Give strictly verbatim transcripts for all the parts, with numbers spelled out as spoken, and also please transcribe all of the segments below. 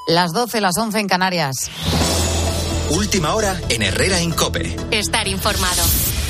Las doce, las once en Canarias. Última hora en Herrera en COPE. Estar informado.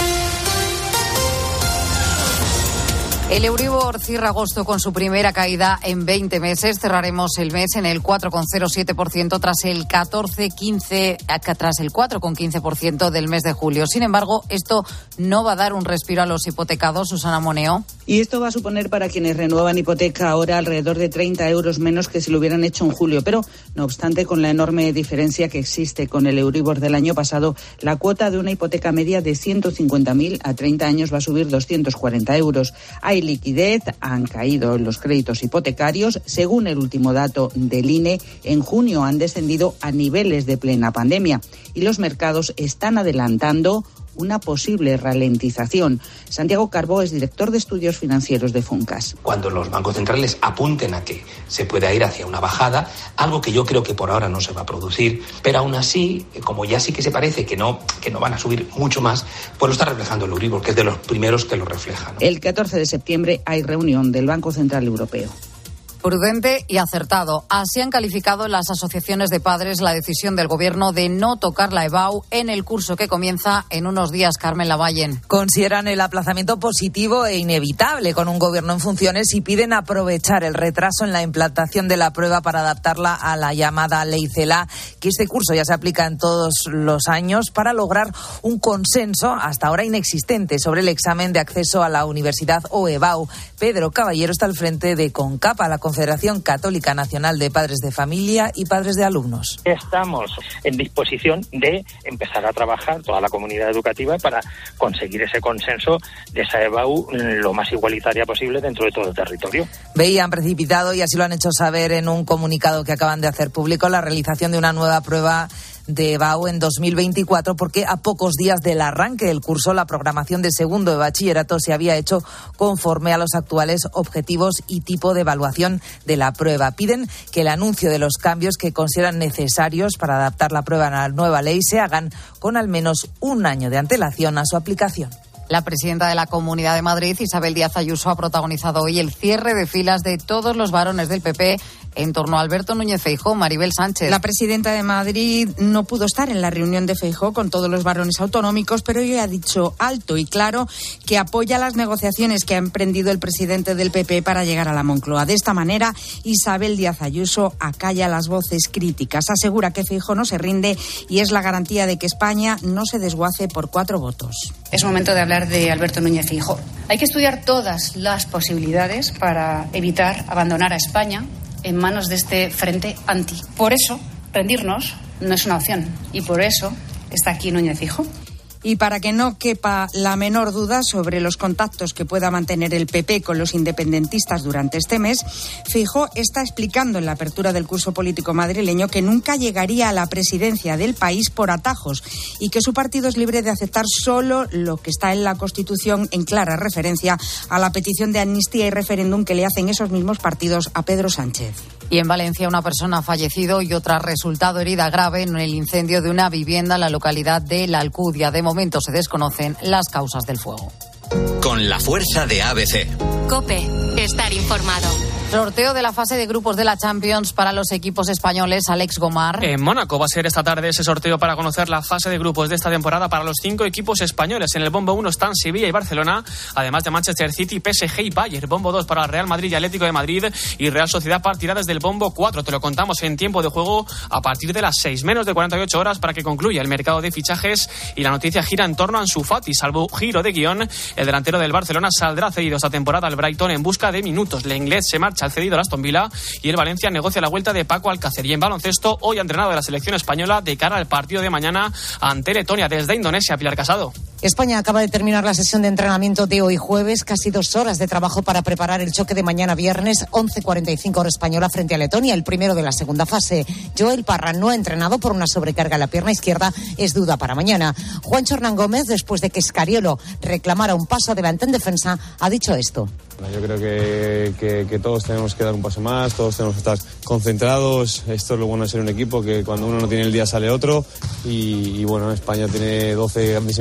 El Euribor cierra agosto con su primera caída en veinte meses. Cerraremos el mes en el cuatro coma cero siete por ciento tras el catorce quince tras el cuatro coma quince por ciento del mes de julio. Sin embargo, esto no va a dar un respiro a los hipotecados. Susana Moneo. Y esto va a suponer para quienes renuevan hipoteca ahora alrededor de treinta euros menos que si lo hubieran hecho en julio. Pero, no obstante, con la enorme diferencia que existe con el Euribor del año pasado, la cuota de una hipoteca media de ciento cincuenta mil a treinta años va a subir doscientos cuarenta euros. Hay liquidez, han caído los créditos hipotecarios. Según el último dato del I N E, en junio han descendido a niveles de plena pandemia y los mercados están adelantando una posible ralentización. Santiago Carbó es director de estudios financieros de Funcas. Cuando los bancos centrales apunten a que se pueda ir hacia una bajada, algo que yo creo que por ahora no se va a producir, pero aún así, como ya sí que se parece que no, que no van a subir mucho más, pues lo está reflejando el Euribor, que es de los primeros que lo refleja, ¿no? El catorce de septiembre hay reunión del Banco Central Europeo. Prudente y acertado. Así han calificado las asociaciones de padres la decisión del Gobierno de no tocar la EBAU en el curso que comienza en unos días. Carmen Lavallen. Consideran el aplazamiento positivo e inevitable con un Gobierno en funciones y piden aprovechar el retraso en la implantación de la prueba para adaptarla a la llamada Ley CELA, que este curso ya se aplica en todos los años, para lograr un consenso hasta ahora inexistente sobre el examen de acceso a la universidad o EBAU. Pedro Caballero está al frente de CONCAPA, la Confederación Católica Nacional de Padres de Familia y Padres de Alumnos. Estamos en disposición de empezar a trabajar toda la comunidad educativa para conseguir ese consenso de esa EBAU lo más igualitaria posible dentro de todo el territorio. Veían precipitado, y así lo han hecho saber en un comunicado que acaban de hacer público, la realización de una nueva prueba de EBAU en dos mil veinticuatro, porque a pocos días del arranque del curso la programación de segundo de bachillerato se había hecho conforme a los actuales objetivos y tipo de evaluación de la prueba. Piden que el anuncio de los cambios que consideran necesarios para adaptar la prueba a la nueva ley se hagan con al menos un año de antelación a su aplicación. La presidenta de la Comunidad de Madrid, Isabel Díaz Ayuso, ha protagonizado hoy el cierre de filas de todos los varones del P P en torno a Alberto Núñez Feijóo. Maribel Sánchez. La presidenta de Madrid no pudo estar en la reunión de Feijóo con todos los varones autonómicos, pero hoy ha dicho alto y claro que apoya las negociaciones que ha emprendido el presidente del P P para llegar a la Moncloa. De esta manera, Isabel Díaz Ayuso acalla las voces críticas. Asegura que Feijóo no se rinde y es la garantía de que España no se desguace por cuatro votos. Es momento de hablar de Alberto Núñez Feijóo. Hay que estudiar todas las posibilidades para evitar abandonar a España en manos de este frente anti. Por eso, rendirnos no es una opción y por eso está aquí Núñez Feijóo. Y para que no quepa la menor duda sobre los contactos que pueda mantener el P P con los independentistas durante este mes, Feijóo está explicando en la apertura del curso político madrileño que nunca llegaría a la presidencia del país por atajos y que su partido es libre de aceptar solo lo que está en la Constitución, en clara referencia a la petición de amnistía y referéndum que le hacen esos mismos partidos a Pedro Sánchez. Y en Valencia una persona ha fallecido y otra ha resultado herida grave en el incendio de una vivienda en la localidad de La Alcudia. De momento se desconocen las causas del fuego. Con la fuerza de A B C. COPE. Estar informado. Sorteo de la fase de grupos de la Champions para los equipos españoles. Alex Gomar. En Mónaco va a ser esta tarde ese sorteo para conocer la fase de grupos de esta temporada para los cinco equipos españoles. En el bombo uno están Sevilla y Barcelona, además de Manchester City, P S G y Bayern. Bombo dos para Real Madrid y Atlético de Madrid y Real Sociedad partirá desde el bombo cuatro. Te lo contamos en tiempo de juego a partir de las seis, menos de cuarenta y ocho horas para que concluya el mercado de fichajes, y la noticia gira en torno a Ansu Fati. Salvo giro de guión, el delantero del Barcelona saldrá cedido esta temporada al Brighton en busca de minutos. El inglés se marcha al cedido al Aston Villa y el Valencia negocia la vuelta de Paco Alcácer. Y en baloncesto, hoy ha entrenado de la selección española de cara al partido de mañana ante Letonia. Desde Indonesia, Pilar Casado. España acaba de terminar la sesión de entrenamiento de hoy jueves, casi dos horas de trabajo para preparar el choque de mañana viernes, once cuarenta y cinco hora española frente a Letonia, el primero de la segunda fase. Joel Parra no ha entrenado por una sobrecarga en la pierna izquierda, es duda para mañana. Juancho Hernán Gómez, después de que Scariolo reclamara un paso adelante en defensa, ha dicho esto. Yo creo que, que, que todos tenemos que dar un paso más, todos tenemos que estar concentrados. Esto es lo bueno de ser un equipo, que cuando uno no tiene el día sale otro. Y, y bueno, España tiene doce grandísimos talentos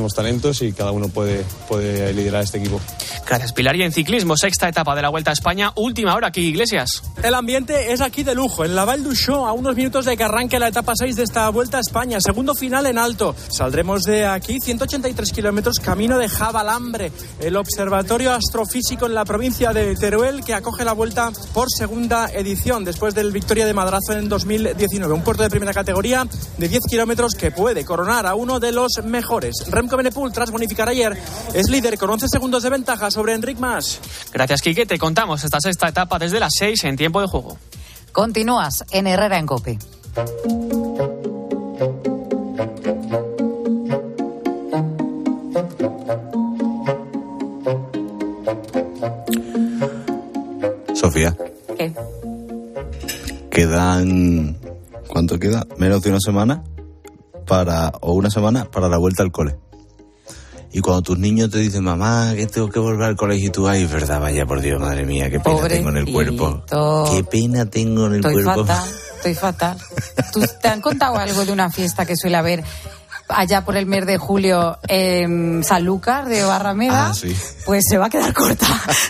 distintos y cada uno puede, puede liderar este equipo. Gracias, Pilar. Y en ciclismo, sexta etapa de la Vuelta a España, última hora aquí, Iglesias. El ambiente es aquí de lujo, en la Val d'Uixó, a unos minutos de que arranque la etapa seis de esta Vuelta a España, segundo final en alto. Saldremos de aquí ciento ochenta y tres kilómetros camino de Javalambre, el observatorio astrofísico en la provincia de Teruel que acoge la Vuelta por segunda edición después del Victoria de Madrazo en dos mil diecinueve. Un puerto de primera categoría de diez kilómetros que puede coronar a uno de los mejores. Remco Evenepoel, tras bonificar ayer, es líder con once segundos de ventaja sobre Enric Mas. Gracias, Quique. Te contamos esta sexta etapa desde las seis en tiempo de juego. Continúas en Herrera en COPE. Sofía. ¿Qué? Quedan... ¿Cuánto queda? Menos de una semana para o una semana para la vuelta al cole. Y cuando tus niños te dicen, mamá, que tengo que volver al colegio, y tú, ay, es verdad, vaya por Dios, madre mía, qué pena Pobrecito. tengo en el cuerpo. Qué pena tengo en el estoy cuerpo. Fatal, estoy fatal. ¿Tú te han contado algo de una fiesta que suele haber allá por el mes de julio en Sanlúcar de Barrameda? Ah, sí. Pues se va a quedar corta.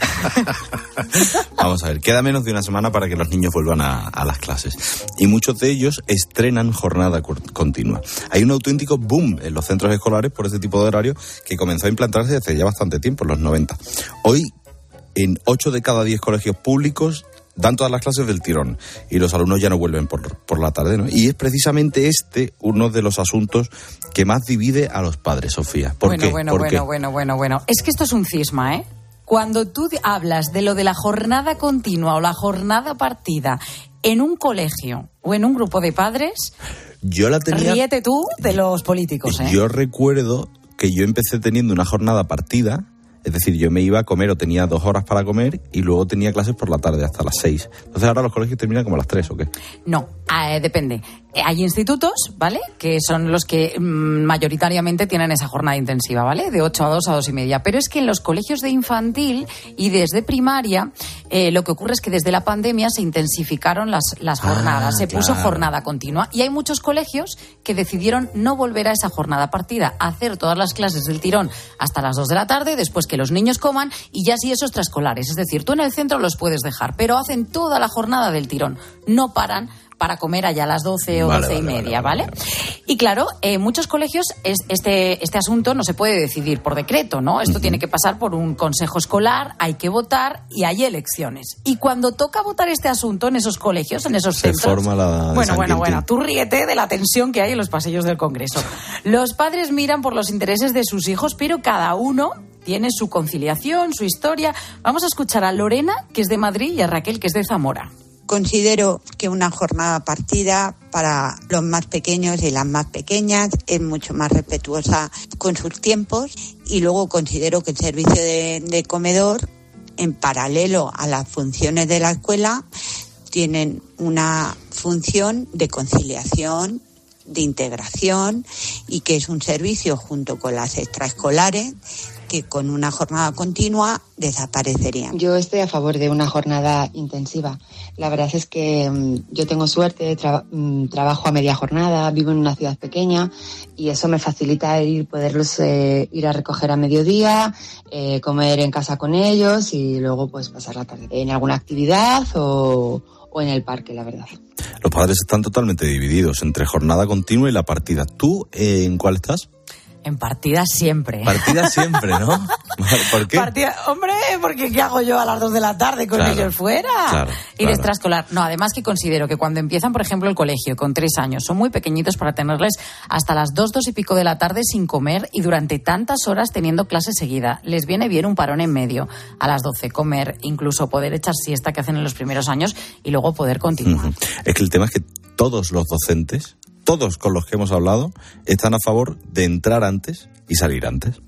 Vamos a ver, queda menos de una semana para que los niños vuelvan a, a las clases. Y muchos de ellos estrenan jornada continua. Hay un auténtico boom en los centros escolares por este tipo de horario que comenzó a implantarse hace ya bastante tiempo, en los noventa. Hoy, en ocho de cada diez colegios públicos dan todas las clases del tirón y los alumnos ya no vuelven por, por la tarde, ¿no? Y es precisamente este uno de los asuntos que más divide a los padres, Sofía. ¿Por bueno, qué? bueno, ¿Por bueno, qué? bueno, bueno, bueno. Es que esto es un cisma, ¿eh? Cuando tú hablas de lo de la jornada continua o la jornada partida en un colegio o en un grupo de padres, yo la tenía... ríete tú de los políticos, ¿eh? Yo recuerdo que yo empecé teniendo una jornada partida. Es decir, yo me iba a comer o tenía dos horas para comer y luego tenía clases por la tarde hasta las seis. Entonces ahora los colegios terminan como a las tres, ¿o qué? No, eh, depende. Hay institutos, ¿vale?, que son los que mmm, mayoritariamente tienen esa jornada intensiva, ¿vale?, de ocho a dos a dos y media. Pero es que en los colegios de infantil y desde primaria, eh, lo que ocurre es que desde la pandemia se intensificaron las, las jornadas, ah, se puso claro. jornada continua. Y hay muchos colegios que decidieron no volver a esa jornada partida, hacer todas las clases del tirón hasta las dos de la tarde, después que los niños coman y ya sí esos extraescolares. Es decir, tú en el centro los puedes dejar, pero hacen toda la jornada del tirón. No paran para comer allá a las doce o vale, doce y vale, media, ¿vale? vale, vale. Y claro, en eh, muchos colegios es, este, este asunto no se puede decidir por decreto, ¿no? Esto uh-huh. tiene que pasar por un consejo escolar, hay que votar y hay elecciones. Y cuando toca votar este asunto en esos colegios, en esos se centros... forma la bueno, bueno, bueno, tú ríete de la tensión que hay en los pasillos del Congreso. Los padres miran por los intereses de sus hijos, pero cada uno tiene su conciliación, su historia. Vamos a escuchar a Lorena, que es de Madrid, y a Raquel, que es de Zamora. Considero que una jornada partida para los más pequeños y las más pequeñas es mucho más respetuosa con sus tiempos, y luego considero que el servicio de, de comedor, en paralelo a las funciones de la escuela, tienen una función de conciliación, de integración, y que es un servicio junto con las extraescolares que con una jornada continua desaparecerían. Yo estoy a favor de una jornada intensiva. La verdad es que um, yo tengo suerte, tra- um, trabajo a media jornada, vivo en una ciudad pequeña y eso me facilita ir poderlos eh, ir a recoger a mediodía, eh, comer en casa con ellos y luego pues pasar la tarde en alguna actividad o, o en el parque, la verdad. Los padres están totalmente divididos entre jornada continua y la partida. ¿Tú eh, en cuál estás? En partida siempre. Partida siempre, ¿no? ¿Por qué? Partida, hombre, porque ¿qué hago yo a las dos de la tarde con claro, ellos fuera? Claro, y claro. de extraescolar. No, además que considero que cuando empiezan, por ejemplo, el colegio con tres años, son muy pequeñitos para tenerles hasta las dos, dos y pico de la tarde sin comer y durante tantas horas teniendo clase seguida. Les viene bien un parón en medio. A las doce comer, incluso poder echar siesta que hacen en los primeros años y luego poder continuar. Uh-huh. Es que el tema es que todos los docentes, todos con los que hemos hablado, están a favor de entrar antes y salir antes.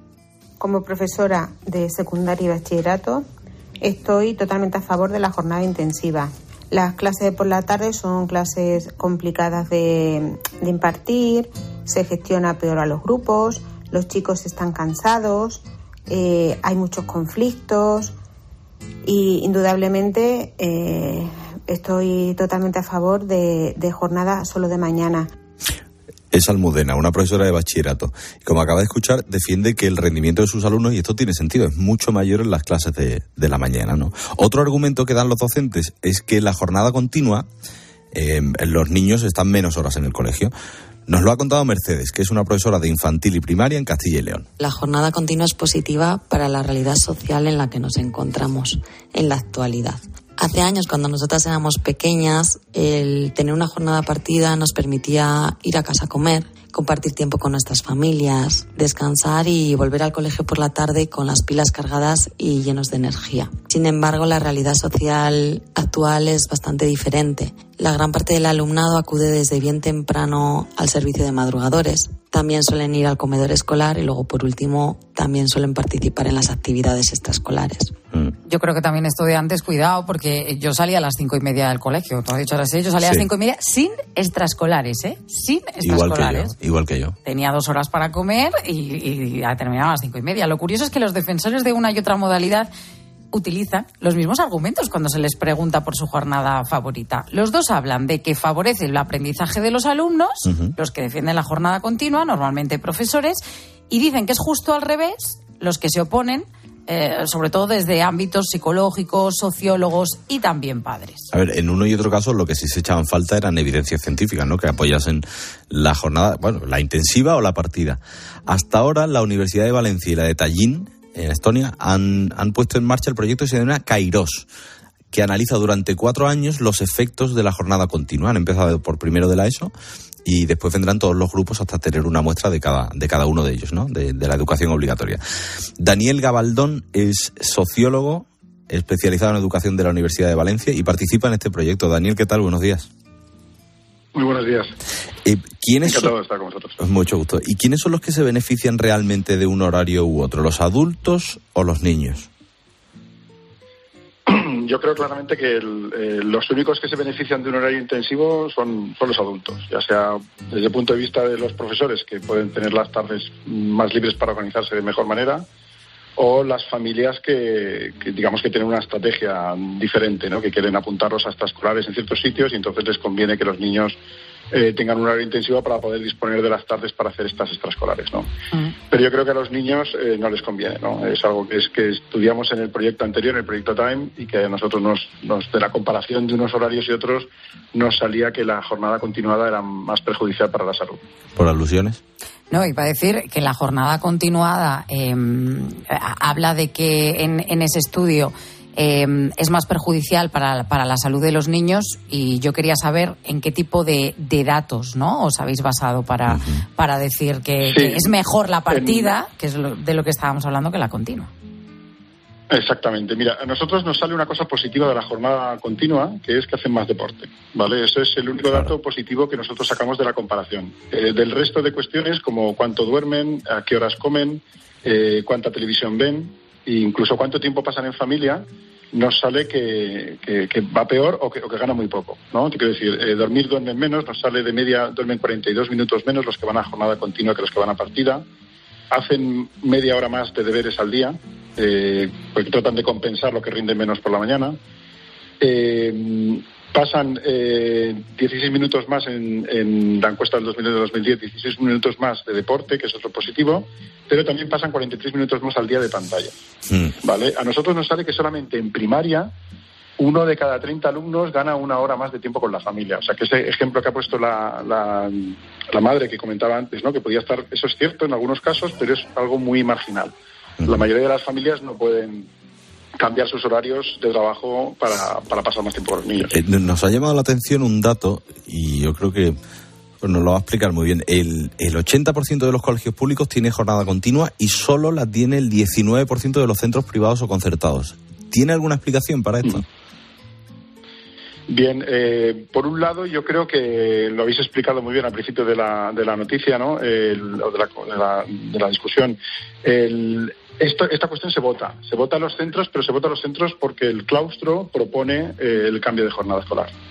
Como profesora de secundaria y bachillerato, estoy totalmente a favor de la jornada intensiva. Las clases de por la tarde son clases complicadas de, de impartir, se gestiona peor a los grupos, los chicos están cansados, eh, hay muchos conflictos y indudablemente eh, estoy totalmente a favor de, de jornada solo de mañana. Es Almudena, una profesora de bachillerato. Y como acaba de escuchar, defiende que el rendimiento de sus alumnos, y esto tiene sentido, es mucho mayor en las clases de, de la mañana, ¿no? Otro argumento que dan los docentes es que la jornada continua, eh, los niños están menos horas en el colegio. Nos lo ha contado Mercedes, que es una profesora de infantil y primaria en Castilla y León. La jornada continua es positiva para la realidad social en la que nos encontramos en la actualidad. Hace años, cuando nosotras éramos pequeñas, el tener una jornada partida nos permitía ir a casa a comer, compartir tiempo con nuestras familias, descansar y volver al colegio por la tarde con las pilas cargadas y llenos de energía. Sin embargo, la realidad social actual es bastante diferente. La gran parte del alumnado acude desde bien temprano al servicio de madrugadores. También suelen ir al comedor escolar y luego, por último, también suelen participar en las actividades extraescolares. Yo creo que también esto de antes, cuidado, porque yo salía a las cinco y media del colegio. Tú has dicho ahora sí, yo salía sí. a las cinco y media sin extraescolares, ¿eh? Sin extraescolares. Igual que yo, igual que yo. Tenía dos horas para comer y, y terminaba a las cinco y media. Lo curioso es que los defensores de una y otra modalidad utilizan los mismos argumentos cuando se les pregunta por su jornada favorita. Los dos hablan de que favorece el aprendizaje de los alumnos, uh-huh. los que defienden la jornada continua, normalmente profesores, y dicen que es justo al revés los que se oponen, eh, sobre todo desde ámbitos psicológicos, sociólogos y también padres. A ver, en uno y otro caso lo que sí se echaban falta eran evidencias científicas, ¿no? Que apoyasen la jornada, bueno, la intensiva o la partida. Hasta ahora la Universidad de Valencia y la de Tallinn, en Estonia, han, han puesto en marcha el proyecto que se denomina Kairos, que analiza durante cuatro años los efectos de la jornada continua. Han empezado por primero de la ESO y después vendrán todos los grupos hasta tener una muestra de cada, de cada uno de ellos, ¿no? De, de la educación obligatoria. Daniel Gabaldón es sociólogo especializado en educación de la Universidad de Valencia y participa en este proyecto. Daniel, ¿qué tal? Buenos días. Muy buenos días. Eh, ¿quiénes Encantado son... de estar con vosotros. Mucho gusto. ¿Y quiénes son los que se benefician realmente de un horario u otro? ¿Los adultos o los niños? Yo creo claramente que el, eh, los únicos que se benefician de un horario intensivo son, son los adultos, ya sea desde el punto de vista de los profesores, que pueden tener las tardes más libres para organizarse de mejor manera, o las familias que, que digamos que tienen una estrategia diferente, ¿no? Que quieren apuntarlos a extraescolares en ciertos sitios y entonces les conviene que los niños eh, tengan un horario intensivo para poder disponer de las tardes para hacer estas extraescolares, ¿no? Uh-huh. Pero yo creo que a los niños eh, no les conviene, ¿no? Es algo que es que estudiamos en el proyecto anterior, en el proyecto Time, y que a nosotros nos, nos de la comparación de unos horarios y otros nos salía que la jornada continuada era más perjudicial para la salud. ¿Por alusiones? No, iba a decir que la jornada continuada eh, habla de que en, en ese estudio eh, es más perjudicial para, para la salud de los niños, y yo quería saber en qué tipo de, de datos, ¿no?, os habéis basado para, uh-huh. para decir que, sí. que es mejor la partida, en... que es lo, de lo que estábamos hablando, que la continua. Exactamente. Mira, a nosotros nos sale una cosa positiva de la jornada continua, que es que hacen más deporte, ¿vale? Ese es el único dato positivo que nosotros sacamos de la comparación. Eh, del resto de cuestiones, como cuánto duermen, a qué horas comen, eh, cuánta televisión ven, e incluso cuánto tiempo pasan en familia, nos sale que, que, que va peor o que, o que gana muy poco, ¿no? Te quiero decir, eh, dormir duermen menos, nos sale de media, duermen cuarenta y dos minutos menos los que van a jornada continua que los que van a partida, hacen media hora más de deberes al día, Eh, porque tratan de compensar lo que rinde menos por la mañana, eh, pasan eh, dieciséis minutos más en, en la encuesta del dos mil diez, dieciséis minutos más de deporte, que es otro positivo, pero también pasan cuarenta y tres minutos más al día de pantalla. Mm. ¿Vale? A nosotros nos sale que solamente en primaria uno de cada treinta alumnos gana una hora más de tiempo con la familia. O sea, que ese ejemplo que ha puesto la, la, la madre que comentaba antes, ¿no?, que podía estar, eso es cierto en algunos casos, pero es algo muy marginal. La mayoría de las familias no pueden cambiar sus horarios de trabajo para, para pasar más tiempo con los niños. Eh, nos ha llamado la atención un dato, y yo creo que pues, nos lo va a explicar muy bien. El, el ochenta por ciento de los colegios públicos tiene jornada continua y solo la tiene el diecinueve por ciento de los centros privados o concertados. ¿Tiene alguna explicación para esto? Mm. Bien, eh, por un lado yo creo que lo habéis explicado muy bien al principio de la, de la noticia, ¿no?, el, o de la, de la, de la discusión. El, esto, esta cuestión se vota, se vota a los centros, pero se vota a los centros porque el claustro propone eh, el cambio de jornada escolar.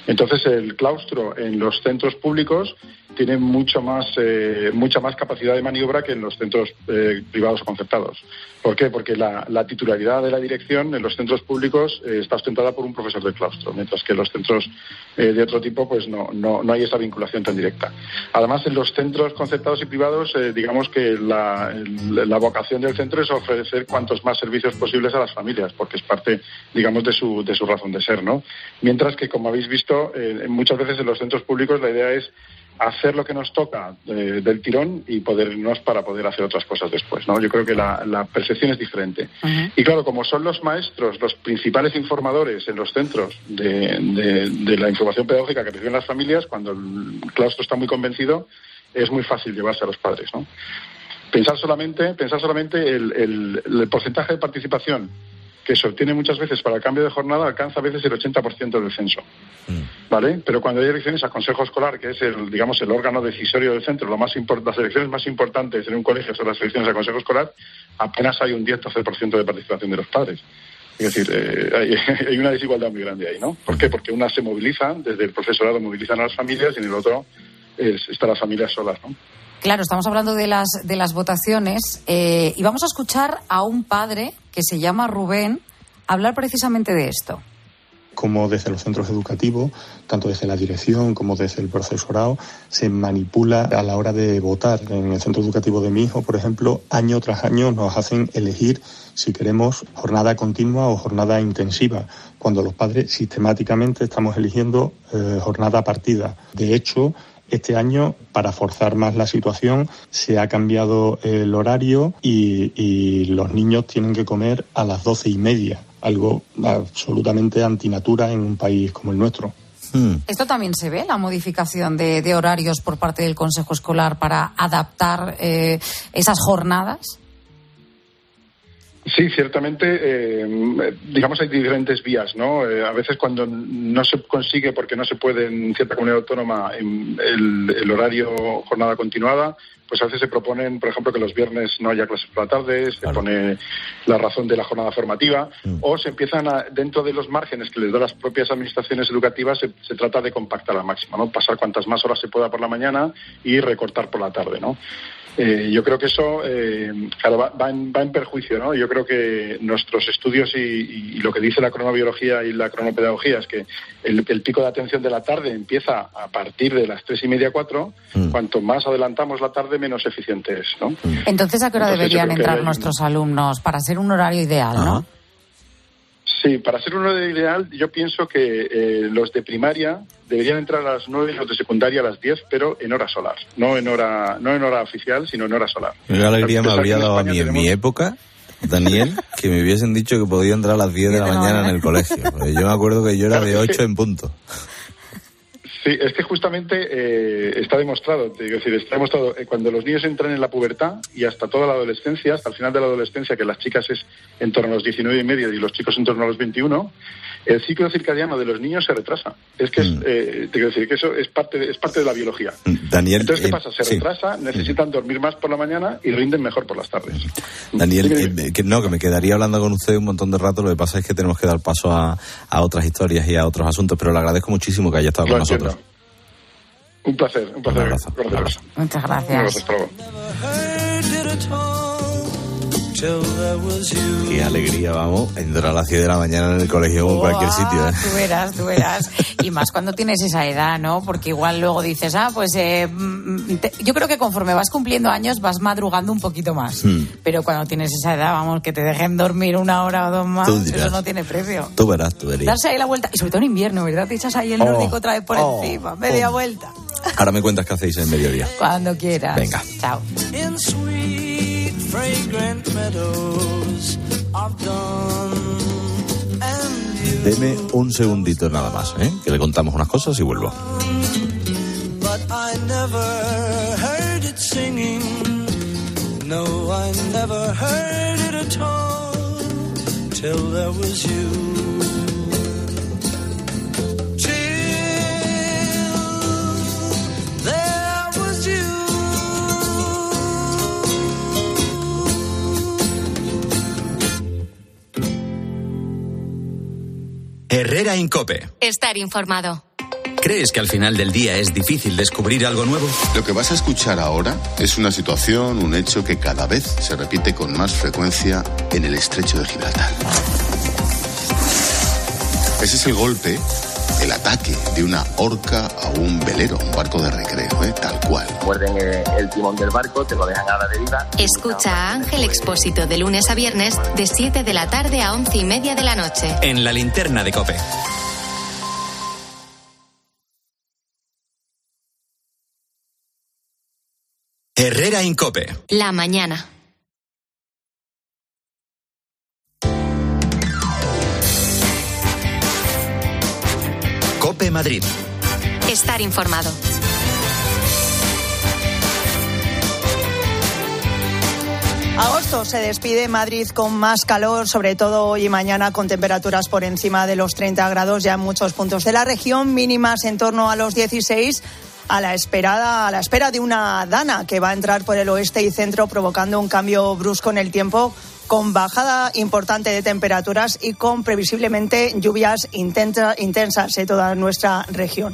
Entonces, el claustro en los centros públicos tiene mucho más, eh, mucha más capacidad de maniobra que en los centros eh, privados o concertados. ¿Por qué? Porque la, la titularidad de la dirección en los centros públicos eh, está ostentada por un profesor del claustro, mientras que en los centros eh, de otro tipo pues no, no, no hay esa vinculación tan directa. Además, en los centros concertados y privados, eh, digamos que la, la vocación del centro es ofrecer cuantos más servicios posibles a las familias, porque es parte, digamos, de su, de su razón de ser, ¿no? Mientras que, como habéis visto, eh, muchas veces en los centros públicos la idea es hacer lo que nos toca eh, del tirón y podernos para poder hacer otras cosas después, ¿no? Yo creo que la, la percepción es diferente. Uh-huh. Y claro, como son los maestros los principales informadores en los centros de, de, de la información pedagógica que reciben las familias, cuando el claustro está muy convencido, es muy fácil llevarse a los padres, ¿no? Pensar solamente, pensar solamente el, el, el porcentaje de participación que se obtiene muchas veces para el cambio de jornada alcanza a veces el ochenta por ciento del censo, ¿vale? Pero cuando hay elecciones a consejo escolar, que es el, digamos, el órgano decisorio del centro, lo más import- las elecciones más importantes en un colegio son las elecciones a consejo escolar, apenas hay un diez a doce por ciento de participación de los padres. Es decir, eh, hay, hay una desigualdad muy grande ahí, ¿no? ¿Por qué? Porque unas se movilizan, desde el profesorado movilizan a las familias, y en el otro es, están las familias solas, ¿no? Claro, estamos hablando de las de las votaciones eh, y vamos a escuchar a un padre que se llama Rubén hablar precisamente de esto. Como desde los centros educativos, tanto desde la dirección como desde el profesorado, se manipula a la hora de votar. En el centro educativo de mi hijo, por ejemplo, año tras año nos hacen elegir si queremos jornada continua o jornada intensiva, cuando los padres sistemáticamente estamos eligiendo eh, jornada partida. De hecho, este año, para forzar más la situación, se ha cambiado el horario y, y los niños tienen que comer a las doce y media, algo absolutamente antinatura en un país como el nuestro. Hmm. ¿Esto también se ve, la modificación de, de horarios por parte del Consejo Escolar para adaptar eh, esas jornadas? Sí, ciertamente, eh, digamos, hay diferentes vías, ¿no? Eh, a veces cuando no se consigue, porque no se puede en cierta comunidad autónoma, en el, el horario jornada continuada, pues a veces se proponen, por ejemplo, que los viernes no haya clases por la tarde, se claro. pone la razón de la jornada formativa, mm. o se empiezan a, dentro de los márgenes que les dan las propias administraciones educativas, se, se trata de compactar al máximo, ¿no? Pasar cuantas más horas se pueda por la mañana y recortar por la tarde, ¿no? Eh, yo creo que eso eh, claro, va, va, en, va en perjuicio, ¿no? Yo creo que nuestros estudios y, y lo que dice la cronobiología y la cronopedagogía es que el, el pico de atención de la tarde empieza a partir de las tres y media, cuatro. Mm. Cuanto más adelantamos la tarde, menos eficiente es, ¿no? Entonces, ¿a qué hora Entonces, deberían entrar hay... nuestros alumnos para ser un horario ideal, ¿no? Ajá. Sí, para ser un horario ideal, yo pienso que eh, los de primaria deberían entrar a las nueve y los de secundaria a las diez, pero en hora solar, no en hora no en hora oficial, sino en hora solar. Qué alegría me habría dado a mí en tenemos... mi época, Daniel, que me hubiesen dicho que podía entrar a las diez de la mañana en el colegio. Yo me acuerdo que yo era de ocho en punto. Sí, es que justamente eh, está demostrado, te digo, es decir, está demostrado eh, cuando los niños entran en la pubertad y hasta toda la adolescencia, hasta el final de la adolescencia, que las chicas es en torno a los diecinueve y medio y los chicos en torno a los veintiuno, el ciclo circadiano de los niños se retrasa. Es que, mm. es, eh, te quiero decir, que eso es parte de, es parte de la biología. Daniel, Entonces, ¿qué eh, pasa? Se sí. retrasa, necesitan dormir más por la mañana y rinden mejor por las tardes. Daniel, eh, que no, que me quedaría hablando con usted un montón de rato, lo que pasa es que tenemos que dar paso a, a otras historias y a otros asuntos, pero le agradezco muchísimo que haya estado Lo con entiendo. nosotros. Un placer, un placer. Un abrazo, un abrazo. Muchas gracias. Qué alegría, vamos, entrar a las siete de la mañana en el colegio o en cualquier sitio, ¿eh? Tú verás, tú verás. Y más cuando tienes esa edad, ¿no? Porque igual luego dices, ah, pues eh, te, yo creo que conforme vas cumpliendo años vas madrugando un poquito más. Hmm. Pero cuando tienes esa edad, vamos, que te dejen dormir una hora o dos más, eso no tiene precio. Tú verás, tú verías. Darse ahí la vuelta, y sobre todo en invierno, ¿verdad? Te echas ahí el nórdico oh, otra vez por oh, encima, media oh. vuelta. Ahora me cuentas qué hacéis en mediodía. Cuando quieras. Venga. Chao. Deme un segundito nada más, ¿eh? Que le contamos unas cosas y vuelvo. But I never heard it singing. No, I never heard it at all till there was you. Herrera in COPE. Estar informado. ¿Crees que al final del día es difícil descubrir algo nuevo? Lo que vas a escuchar ahora es una situación, un hecho que cada vez se repite con más frecuencia en el estrecho de Gibraltar. Ese es el golpe, el ataque de una orca a un velero, un barco de recreo, ¿eh? Tal cual. Muerden el timón del barco, te lo dejan a la deriva. Escucha a Ángel Expósito de lunes a viernes de siete de la tarde a once y media de la noche. En la linterna de COPE. Herrera en COPE. La mañana. COPE Madrid. Estar informado. Agosto se despide en Madrid con más calor, sobre todo hoy y mañana, con temperaturas por encima de los treinta grados ya en muchos puntos de la región, mínimas en torno a los dieciséis, a la esperada, a la espera de una dana que va a entrar por el oeste y centro, provocando un cambio brusco en el tiempo, con bajada importante de temperaturas y con previsiblemente lluvias intensa, intensas en toda nuestra región.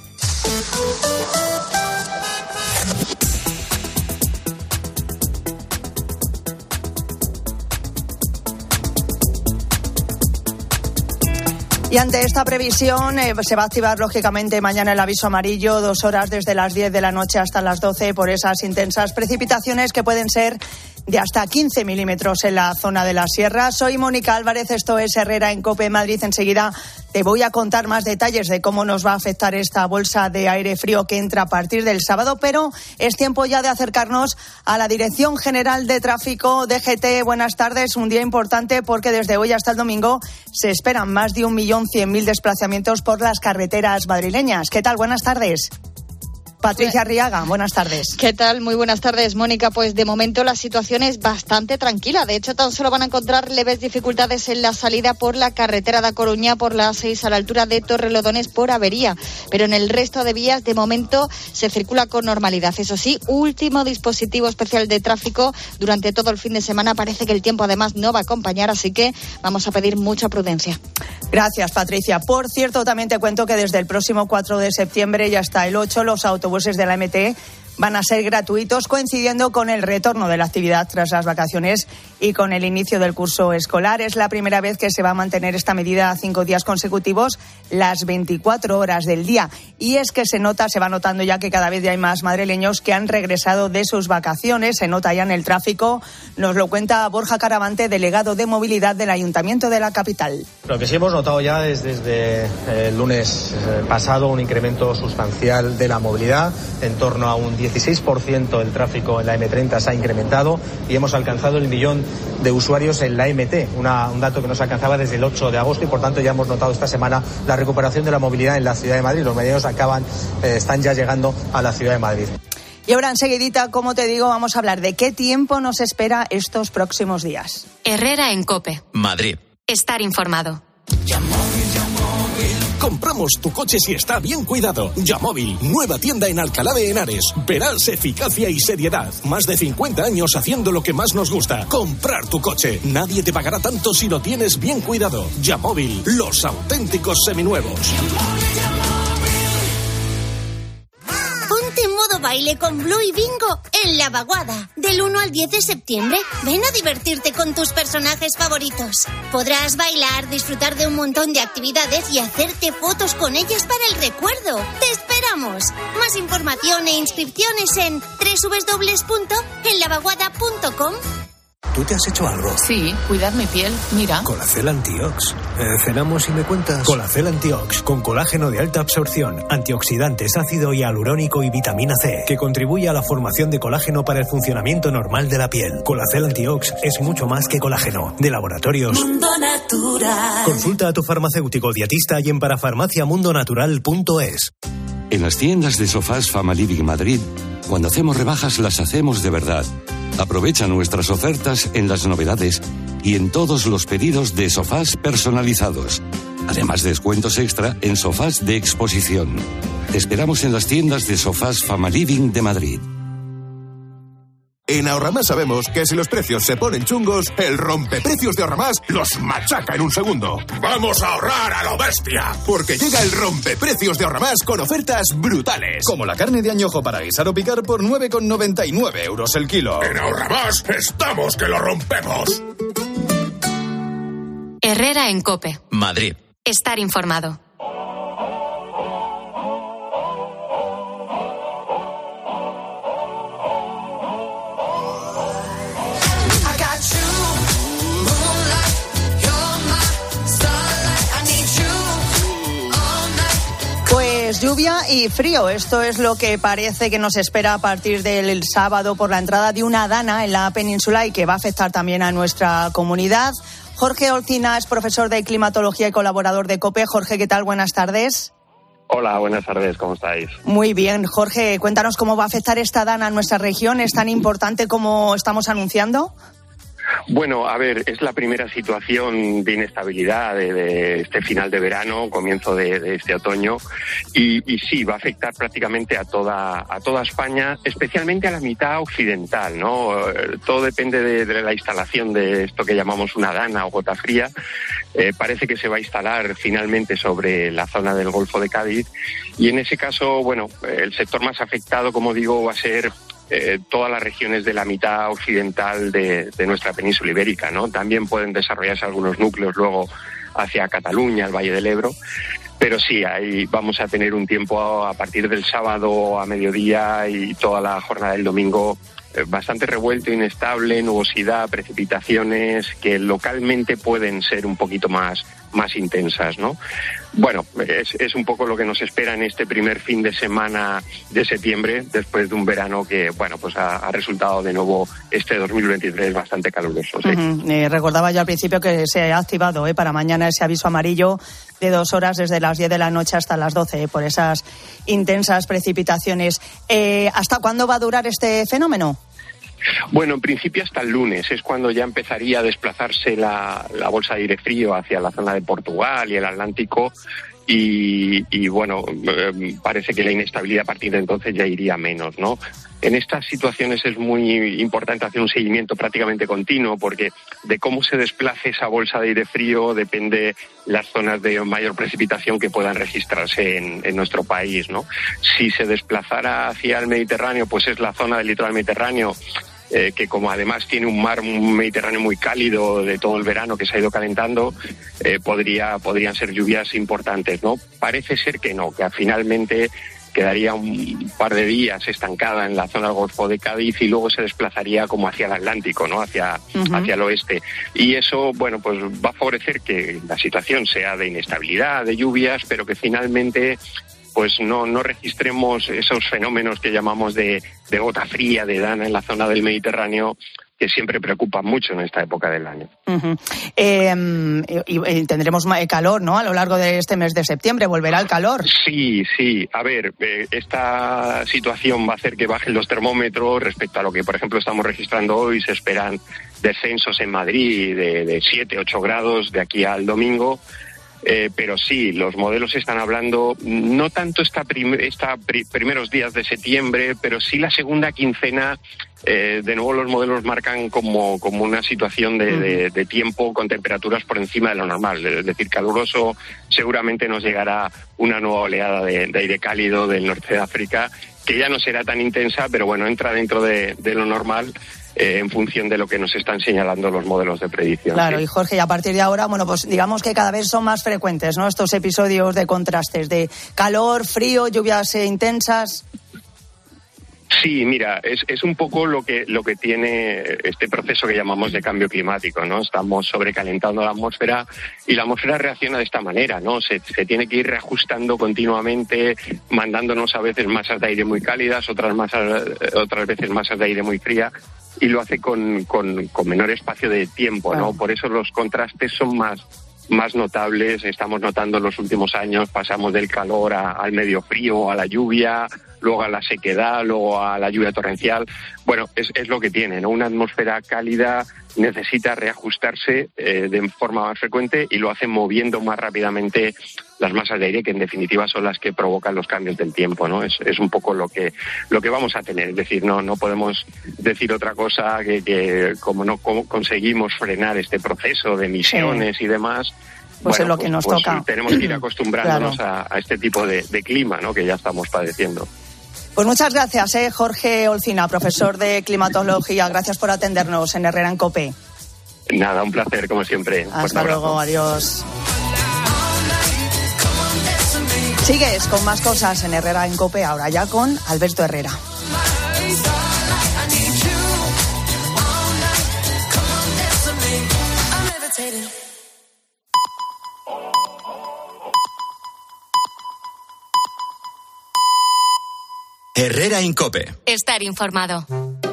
Y ante esta previsión eh, se va a activar lógicamente mañana el aviso amarillo, dos horas desde las diez de la noche hasta las doce por esas intensas precipitaciones que pueden ser de hasta quince milímetros en la zona de la sierra. Soy Mónica Álvarez, esto es Herrera en COPE Madrid. Enseguida te voy a contar más detalles de cómo nos va a afectar esta bolsa de aire frío que entra a partir del sábado, pero es tiempo ya de acercarnos a la Dirección General de Tráfico, D G T. Buenas tardes, un día importante porque desde hoy hasta el domingo se esperan más de un millón cien mil desplazamientos por las carreteras madrileñas. ¿Qué tal? Buenas tardes. Patricia Arriaga, buenas tardes. ¿Qué tal? Muy buenas tardes, Mónica. Pues de momento la situación es bastante tranquila. De hecho, tan solo van a encontrar leves dificultades en la salida por la carretera de A Coruña, por la A seis a la altura de Torrelodones por avería. Pero en el resto de vías, de momento, se circula con normalidad. Eso sí, último dispositivo especial de tráfico durante todo el fin de semana. Parece que el tiempo además no va a acompañar, así que vamos a pedir mucha prudencia. Gracias, Patricia. Por cierto, también te cuento que desde el próximo cuatro de septiembre y hasta el ocho, los autobuses de la M T van a ser gratuitos, coincidiendo con el retorno de la actividad tras las vacaciones y con el inicio del curso escolar. Es la primera vez que se va a mantener esta medida cinco días consecutivos, las veinticuatro horas del día. Y es que se nota, se va notando ya que cada vez ya hay más madrileños que han regresado de sus vacaciones. Se nota ya en el tráfico. Nos lo cuenta Borja Caravante, delegado de movilidad del Ayuntamiento de la capital. Lo que sí hemos notado ya es desde el lunes pasado un incremento sustancial de la movilidad, en torno a un dieciséis por ciento del tráfico en la eme treinta se ha incrementado y hemos alcanzado el millón de usuarios en la eme te, una, un dato que no se alcanzaba desde el ocho de agosto y por tanto ya hemos notado esta semana la recuperación de la movilidad en la ciudad de Madrid. Los medios acaban, eh, están ya llegando a la ciudad de Madrid. Y ahora enseguidita, como te digo, vamos a hablar de qué tiempo nos espera estos próximos días. Herrera en COPE. Madrid. Estar informado. Compramos tu coche si está bien cuidado. Yamóvil, nueva tienda en Alcalá de Henares. Verás eficacia y seriedad. Más de cincuenta años haciendo lo que más nos gusta. Comprar tu coche. Nadie te pagará tanto si lo tienes bien cuidado. Yamóvil, los auténticos seminuevos. Ponte en modo baile con Blue y Bingo en La Vaguada. Del uno al diez de septiembre, ven a divertirte con tus personajes favoritos. Podrás bailar, disfrutar de un montón de actividades y hacerte fotos con ellas para el recuerdo. ¡Te esperamos! Más información e inscripciones en doble u doble u doble u punto en la vaguada punto com. ¿Tú te has hecho algo? Sí, cuidar mi piel, mira. Colacel Antiox. Eh, cenamos y me cuentas. Colacel Antiox, con colágeno de alta absorción, antioxidantes, ácido hialurónico y vitamina C, que contribuye a la formación de colágeno para el funcionamiento normal de la piel. Colacel Antiox es mucho más que colágeno. De Laboratorios Mundo Natural. Consulta a tu farmacéutico dietista y en parafarmacia mundo natural punto es. En las tiendas de Sofás Fama Living Madrid, cuando hacemos rebajas las hacemos de verdad. Aprovecha nuestras ofertas en las novedades y en todos los pedidos de sofás personalizados. Además de descuentos extra en sofás de exposición. Te esperamos en las tiendas de Sofás Fama Living de Madrid. En Ahorramás sabemos que si los precios se ponen chungos, el rompeprecios de Ahorramás los machaca en un segundo. ¡Vamos a ahorrar a lo bestia! Porque llega el rompeprecios de Ahorramás con ofertas brutales. Como la carne de añojo para guisar o picar por nueve con noventa y nueve euros el kilo. En Ahorramás estamos que lo rompemos. Herrera en COPE. Madrid. Estar informado. Lluvia y frío, esto es lo que parece que nos espera a partir del sábado por la entrada de una dana en la península y que va a afectar también a nuestra comunidad. Jorge Olcina es profesor de climatología y colaborador de COPE. Jorge, ¿qué tal? Buenas tardes. Hola, buenas tardes, ¿cómo estáis? Muy bien, Jorge, cuéntanos cómo va a afectar esta dana a nuestra región. ¿Es tan importante como estamos anunciando? Bueno, a ver, es la primera situación de inestabilidad de, de este final de verano, comienzo de, de este otoño, y, y sí, va a afectar prácticamente a toda a toda España, especialmente a la mitad occidental, ¿no? Todo depende de, de la instalación de esto que llamamos una dana o gota fría. Eh, parece que se va a instalar finalmente sobre la zona del Golfo de Cádiz, y en ese caso, bueno, el sector más afectado, como digo, va a ser Eh, todas las regiones de la mitad occidental de, de nuestra península ibérica, ¿no? También pueden desarrollarse algunos núcleos luego hacia Cataluña, el Valle del Ebro, pero sí, ahí vamos a tener un tiempo a partir del sábado a mediodía y toda la jornada del domingo eh, bastante revuelto, inestable, nubosidad, precipitaciones que localmente pueden ser un poquito más más intensas, ¿no? Bueno, es, es un poco lo que nos espera en este primer fin de semana de septiembre, después de un verano que, bueno, pues ha, ha resultado de nuevo este dos mil veintitrés bastante caluroso, ¿sí? Uh-huh. Eh, recordaba yo al principio que se ha activado eh, para mañana ese aviso amarillo de dos horas desde las diez de la noche hasta las doce eh, por esas intensas precipitaciones. Eh, ¿Hasta cuándo va a durar este fenómeno? Bueno, en principio hasta el lunes es cuando ya empezaría a desplazarse la, la bolsa de aire frío hacia la zona de Portugal y el Atlántico y, y bueno, eh, parece que la inestabilidad a partir de entonces ya iría menos, ¿no? En estas situaciones es muy importante hacer un seguimiento prácticamente continuo porque de cómo se desplace esa bolsa de aire frío depende las zonas de mayor precipitación que puedan registrarse en, en nuestro país, ¿no? Si se desplazara hacia el Mediterráneo, pues es la zona del litoral mediterráneo, Eh, que como además tiene un mar un Mediterráneo muy cálido de todo el verano que se ha ido calentando, eh, podría podrían ser lluvias importantes, ¿no? Parece ser que no, que finalmente quedaría un par de días estancada en la zona del Golfo de Cádiz y luego se desplazaría como hacia el Atlántico, ¿no? Hacia, uh-huh. hacia el oeste. Y eso, bueno, pues va a favorecer que la situación sea de inestabilidad, de lluvias, pero que finalmente pues no, no registremos esos fenómenos que llamamos de, de gota fría, de dana en la zona del Mediterráneo, que siempre preocupan mucho en esta época del año. Uh-huh. Eh, y, y tendremos calor, ¿no? A lo largo de este mes de septiembre, ¿volverá el calor? Sí, sí. A ver, eh, esta situación va a hacer que bajen los termómetros respecto a lo que, por ejemplo, estamos registrando hoy. Se esperan descensos en Madrid de, de siete, ocho grados de aquí al domingo. Eh, pero sí, los modelos están hablando no tanto esta, prim- esta pri- primeros días de septiembre, pero sí la segunda quincena. Eh, de nuevo los modelos marcan como, como una situación de, de, de tiempo con temperaturas por encima de lo normal, es decir, caluroso. Seguramente nos llegará una nueva oleada de, de aire cálido del norte de África, que ya no será tan intensa, pero bueno, entra dentro de, de lo normal. Eh, en función de lo que nos están señalando los modelos de predicción. Claro, ¿sí? Y Jorge, y a partir de ahora, bueno, pues digamos que cada vez son más frecuentes, ¿no? Estos episodios de contrastes, de calor, frío, lluvias eh, intensas. Sí, mira, es, es un poco lo que lo que tiene este proceso que llamamos de cambio climático, ¿no? Estamos sobrecalentando la atmósfera y la atmósfera reacciona de esta manera, ¿no? Se, se tiene que ir reajustando continuamente, mandándonos a veces masas de aire muy cálidas, otras masas, otras veces masas de aire muy fría, y lo hace con, con, con menor espacio de tiempo, ¿no? Por eso los contrastes son más más notables. Estamos notando en los últimos años, pasamos del calor a, al medio frío, a la lluvia, luego a la sequedad, luego a la lluvia torrencial. Bueno, es, es lo que tiene, ¿no? Una atmósfera cálida necesita reajustarse eh, de forma más frecuente y lo hace moviendo más rápidamente las masas de aire, que en definitiva son las que provocan los cambios del tiempo, ¿no? Es, es un poco lo que lo que vamos a tener. Es decir, no no podemos decir otra cosa que, que como no como conseguimos frenar este proceso de emisiones sí. y demás, pues bueno, es lo que nos pues, toca. Tenemos que ir acostumbrándonos claro. a, a este tipo de, de clima, ¿no? Que ya estamos padeciendo. Pues muchas gracias, eh, Jorge Olcina, profesor de climatología. Gracias por atendernos en Herrera en COPE. Nada, un placer, como siempre. Hasta luego, adiós. Sigues con más cosas en Herrera en COPE, ahora ya con Alberto Herrera. Herrera en COPE. Estar informado.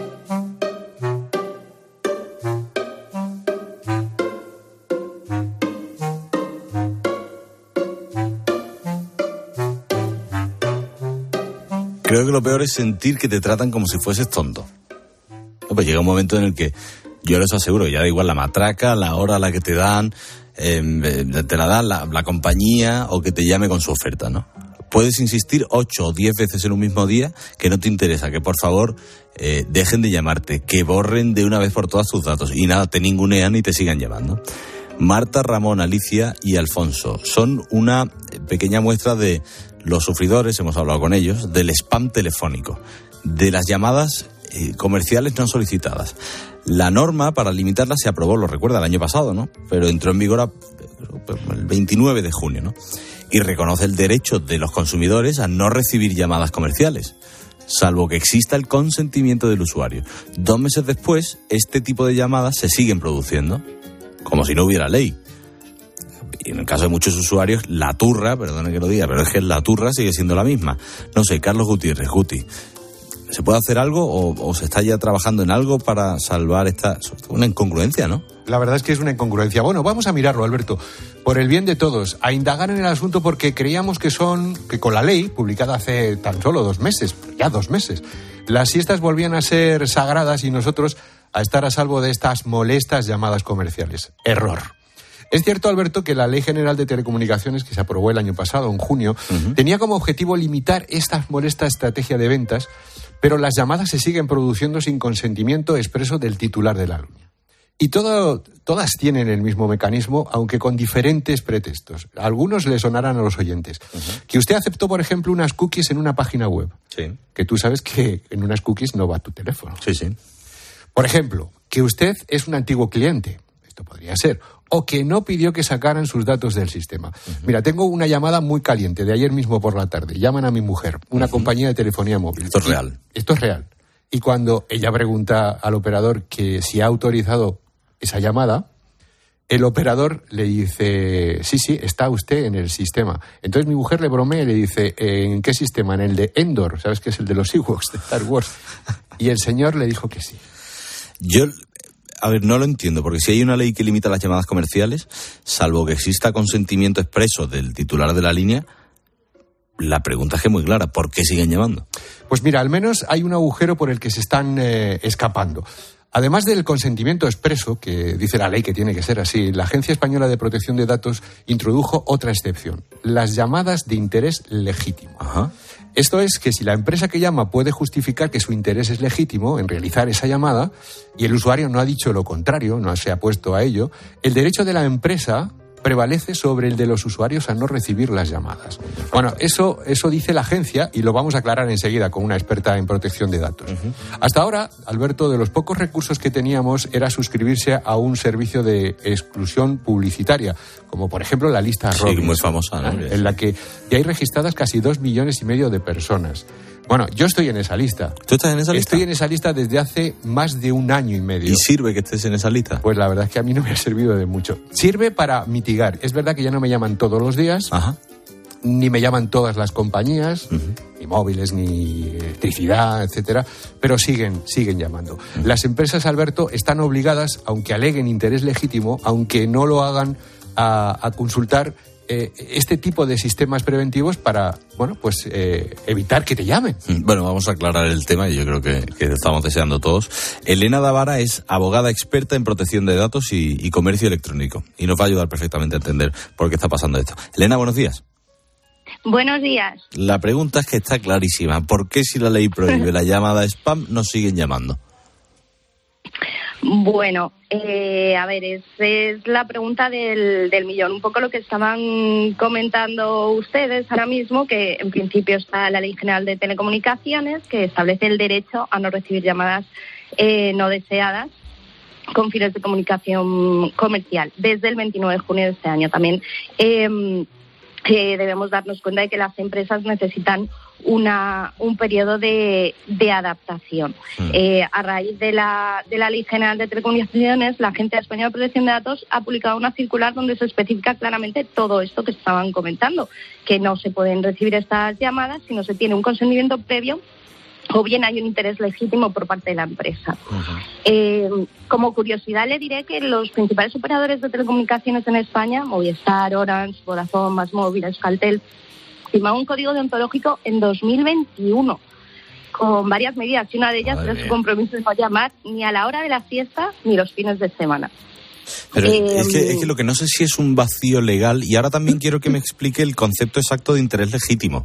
Creo que lo peor es sentir que te tratan como si fueses tonto. Pues llega un momento en el que, yo les aseguro, ya da igual la matraca, la hora a la que te dan, eh, te la dan la, la compañía o que te llame con su oferta, ¿no? Puedes insistir ocho o diez veces en un mismo día que no te interesa, que por favor eh, dejen de llamarte, que borren de una vez por todas tus datos y nada, te ningunean y te sigan llamando. Marta, Ramón, Alicia y Alfonso son una pequeña muestra de los sufridores, hemos hablado con ellos, del spam telefónico, de las llamadas eh, comerciales no solicitadas. La norma para limitarlas se aprobó, lo recuerda, el año pasado, ¿no? Pero entró en vigor a, el veintinueve de junio, ¿no? Y reconoce el derecho de los consumidores a no recibir llamadas comerciales, salvo que exista el consentimiento del usuario. Dos meses después, este tipo de llamadas se siguen produciendo, como si no hubiera ley. Y en el caso de muchos usuarios, la turra, perdone que lo diga, pero es que la turra sigue siendo la misma. No sé, Carlos Gutiérrez, Guti, ¿se puede hacer algo o, o se está ya trabajando en algo para salvar esta... una incongruencia, ¿no? La verdad es que es una incongruencia. Bueno, vamos a mirarlo, Alberto, por el bien de todos, a indagar en el asunto porque creíamos que son, que con la ley, publicada hace tan solo dos meses, ya dos meses, las siestas volvían a ser sagradas y nosotros a estar a salvo de estas molestas llamadas comerciales. Error. Es cierto, Alberto, que la Ley General de Telecomunicaciones, que se aprobó el año pasado, en junio, uh-huh. tenía como objetivo limitar esta molesta estrategia de ventas, pero las llamadas se siguen produciendo sin consentimiento expreso del titular de la línea. Y todo, todas tienen el mismo mecanismo, aunque con diferentes pretextos. Algunos le sonarán a los oyentes. Uh-huh. Que usted aceptó, por ejemplo, unas cookies en una página web. Sí. Que tú sabes que en unas cookies no va tu teléfono. Sí, sí. Por ejemplo, que usted es un antiguo cliente. Esto podría ser. O que no pidió que sacaran sus datos del sistema. Uh-huh. Mira, tengo una llamada muy caliente de ayer mismo por la tarde. Llaman a mi mujer, una uh-huh. compañía de telefonía móvil. Esto es real. Esto es real. Y cuando ella pregunta al operador que si ha autorizado esa llamada, el operador le dice, sí, sí, está usted en el sistema. Entonces mi mujer le bromea y le dice, ¿en qué sistema? En el de Endor, ¿sabes qué es el de los Ewoks de Star Wars? Y el señor le dijo que sí. Yo... A ver, no lo entiendo, porque si hay una ley que limita las llamadas comerciales, salvo que exista consentimiento expreso del titular de la línea, la pregunta es que es muy clara, ¿por qué siguen llamando? Pues mira, al menos hay un agujero por el que se están eh, escapando. Además del consentimiento expreso, que dice la ley que tiene que ser así, la Agencia Española de Protección de Datos introdujo otra excepción, las llamadas de interés legítimo. Ajá. Esto es que si la empresa que llama puede justificar que su interés es legítimo en realizar esa llamada y el usuario no ha dicho lo contrario, no se ha puesto a ello, el derecho de la empresa prevalece sobre el de los usuarios a no recibir las llamadas. Bueno, eso, eso dice la agencia y lo vamos a aclarar enseguida con una experta en protección de datos. Uh-huh. Hasta ahora, Alberto, de los pocos recursos que teníamos era suscribirse a un servicio de exclusión publicitaria, como por ejemplo la lista sí, Robinson, muy famosa, ¿no? En la que ya hay registradas casi dos millones y medio de personas. Bueno, yo estoy en esa lista. ¿Tú estás en esa lista? Estoy en esa lista desde hace más de un año y medio. ¿Y sirve que estés en esa lista? Pues la verdad es que a mí no me ha servido de mucho. Sirve para mitigar. Es verdad que ya no me llaman todos los días. Ajá. Ni me llaman todas las compañías, uh-huh. ni móviles, ni electricidad, etcétera, pero siguen, siguen llamando. Uh-huh. Las empresas, Alberto, están obligadas, aunque aleguen interés legítimo, aunque no lo hagan, a, a consultar eh, este tipo de sistemas preventivos para, bueno, pues eh, evitar que te llamen. Bueno, vamos a aclarar el tema y yo creo que, que estamos deseando todos. Elena Davara es abogada experta en protección de datos y, y comercio electrónico y nos va a ayudar perfectamente a entender por qué está pasando esto. Elena, buenos días. Buenos días. La pregunta es que está clarísima. ¿Por qué si la ley prohíbe la llamada spam nos siguen llamando? Bueno, eh, a ver, es, es la pregunta del, del millón. Un poco lo que estaban comentando ustedes ahora mismo, que en principio está la Ley General de Telecomunicaciones, que establece el derecho a no recibir llamadas eh, no deseadas con fines de comunicación comercial, desde el veintinueve de junio de este año. También eh, eh, debemos darnos cuenta de que las empresas necesitan una un periodo de, de adaptación. Mm. Eh, a raíz de la, de la Ley General de Telecomunicaciones, la Agencia Española de Protección de Datos ha publicado una circular donde se especifica claramente todo esto que estaban comentando, que no se pueden recibir estas llamadas si no se tiene un consentimiento previo o bien hay un interés legítimo por parte de la empresa. Uh-huh. Eh, como curiosidad le diré que los principales operadores de telecomunicaciones en España, Movistar, Orange, Vodafone, MásMóvil, Euskaltel, firmaron un código deontológico en dos mil veintiuno con varias medidas y una de ellas es su compromiso de no llamar ni a la hora de la siesta ni los fines de semana. Pero eh, es, que, es que lo que no sé si es un vacío legal y ahora también quiero que me explique el concepto exacto de interés legítimo.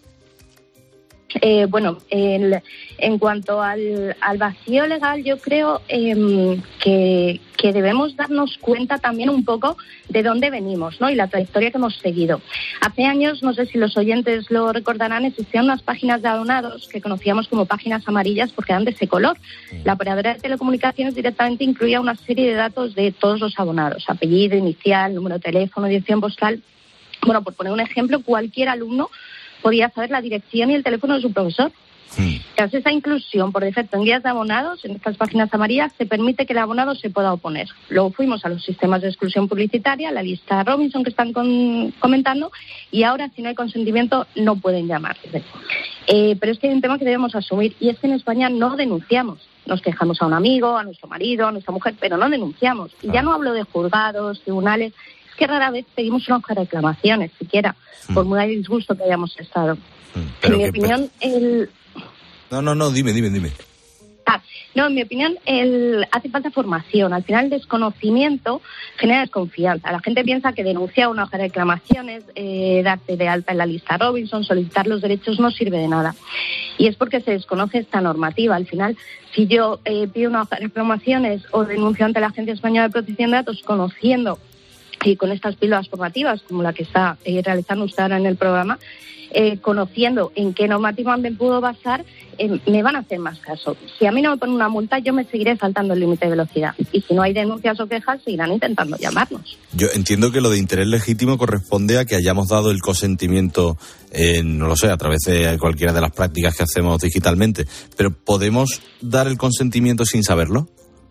Eh, bueno, el, en cuanto al, al vacío legal, yo creo eh, que, que debemos darnos cuenta también un poco de dónde venimos, ¿no? Y la trayectoria que hemos seguido. Hace años, no sé si los oyentes lo recordarán, existían unas páginas de abonados que conocíamos como páginas amarillas porque eran de ese color. La operadora de telecomunicaciones directamente incluía una serie de datos de todos los abonados, apellido, inicial, número de teléfono, dirección postal. Bueno, por poner un ejemplo, cualquier alumno podía saber la dirección y el teléfono de su profesor. Sí. Tras esa inclusión por defecto en guías de abonados, en estas páginas amarillas, se permite que el abonado se pueda oponer. Luego fuimos a los sistemas de exclusión publicitaria, la lista Robinson que están con, comentando, y ahora si no hay consentimiento no pueden llamarse. Eh, pero es que hay un tema que debemos asumir, y es que en España no denunciamos. Nos quejamos a un amigo, a nuestro marido, a nuestra mujer, pero no denunciamos. Y ya no hablo de juzgados, tribunales, que rara vez pedimos una hoja de reclamaciones, siquiera, mm. por muy disgusto que hayamos estado. Mm, en mi que, opinión, pero... el... No, no, no, dime, dime, dime. Ah, no, en mi opinión, el... hace falta formación. Al final, el desconocimiento genera desconfianza. La gente piensa que denunciar una hoja de reclamaciones, eh, darte de alta en la lista Robinson, solicitar los derechos no sirve de nada. Y es porque se desconoce esta normativa. Al final, si yo eh, pido una hoja de reclamaciones o denuncio ante la Agencia Española de Protección de Datos conociendo y con estas píldoras formativas, como la que está eh, realizando usted ahora en el programa, eh, conociendo en qué normativa me puedo basar, eh, me van a hacer más caso. Si a mí no me ponen una multa, yo me seguiré saltando el límite de velocidad. Y si no hay denuncias o quejas, seguirán intentando llamarnos. Yo entiendo que lo de interés legítimo corresponde a que hayamos dado el consentimiento, eh, no lo sé, a través de cualquiera de las prácticas que hacemos digitalmente. Pero ¿podemos dar el consentimiento sin saberlo?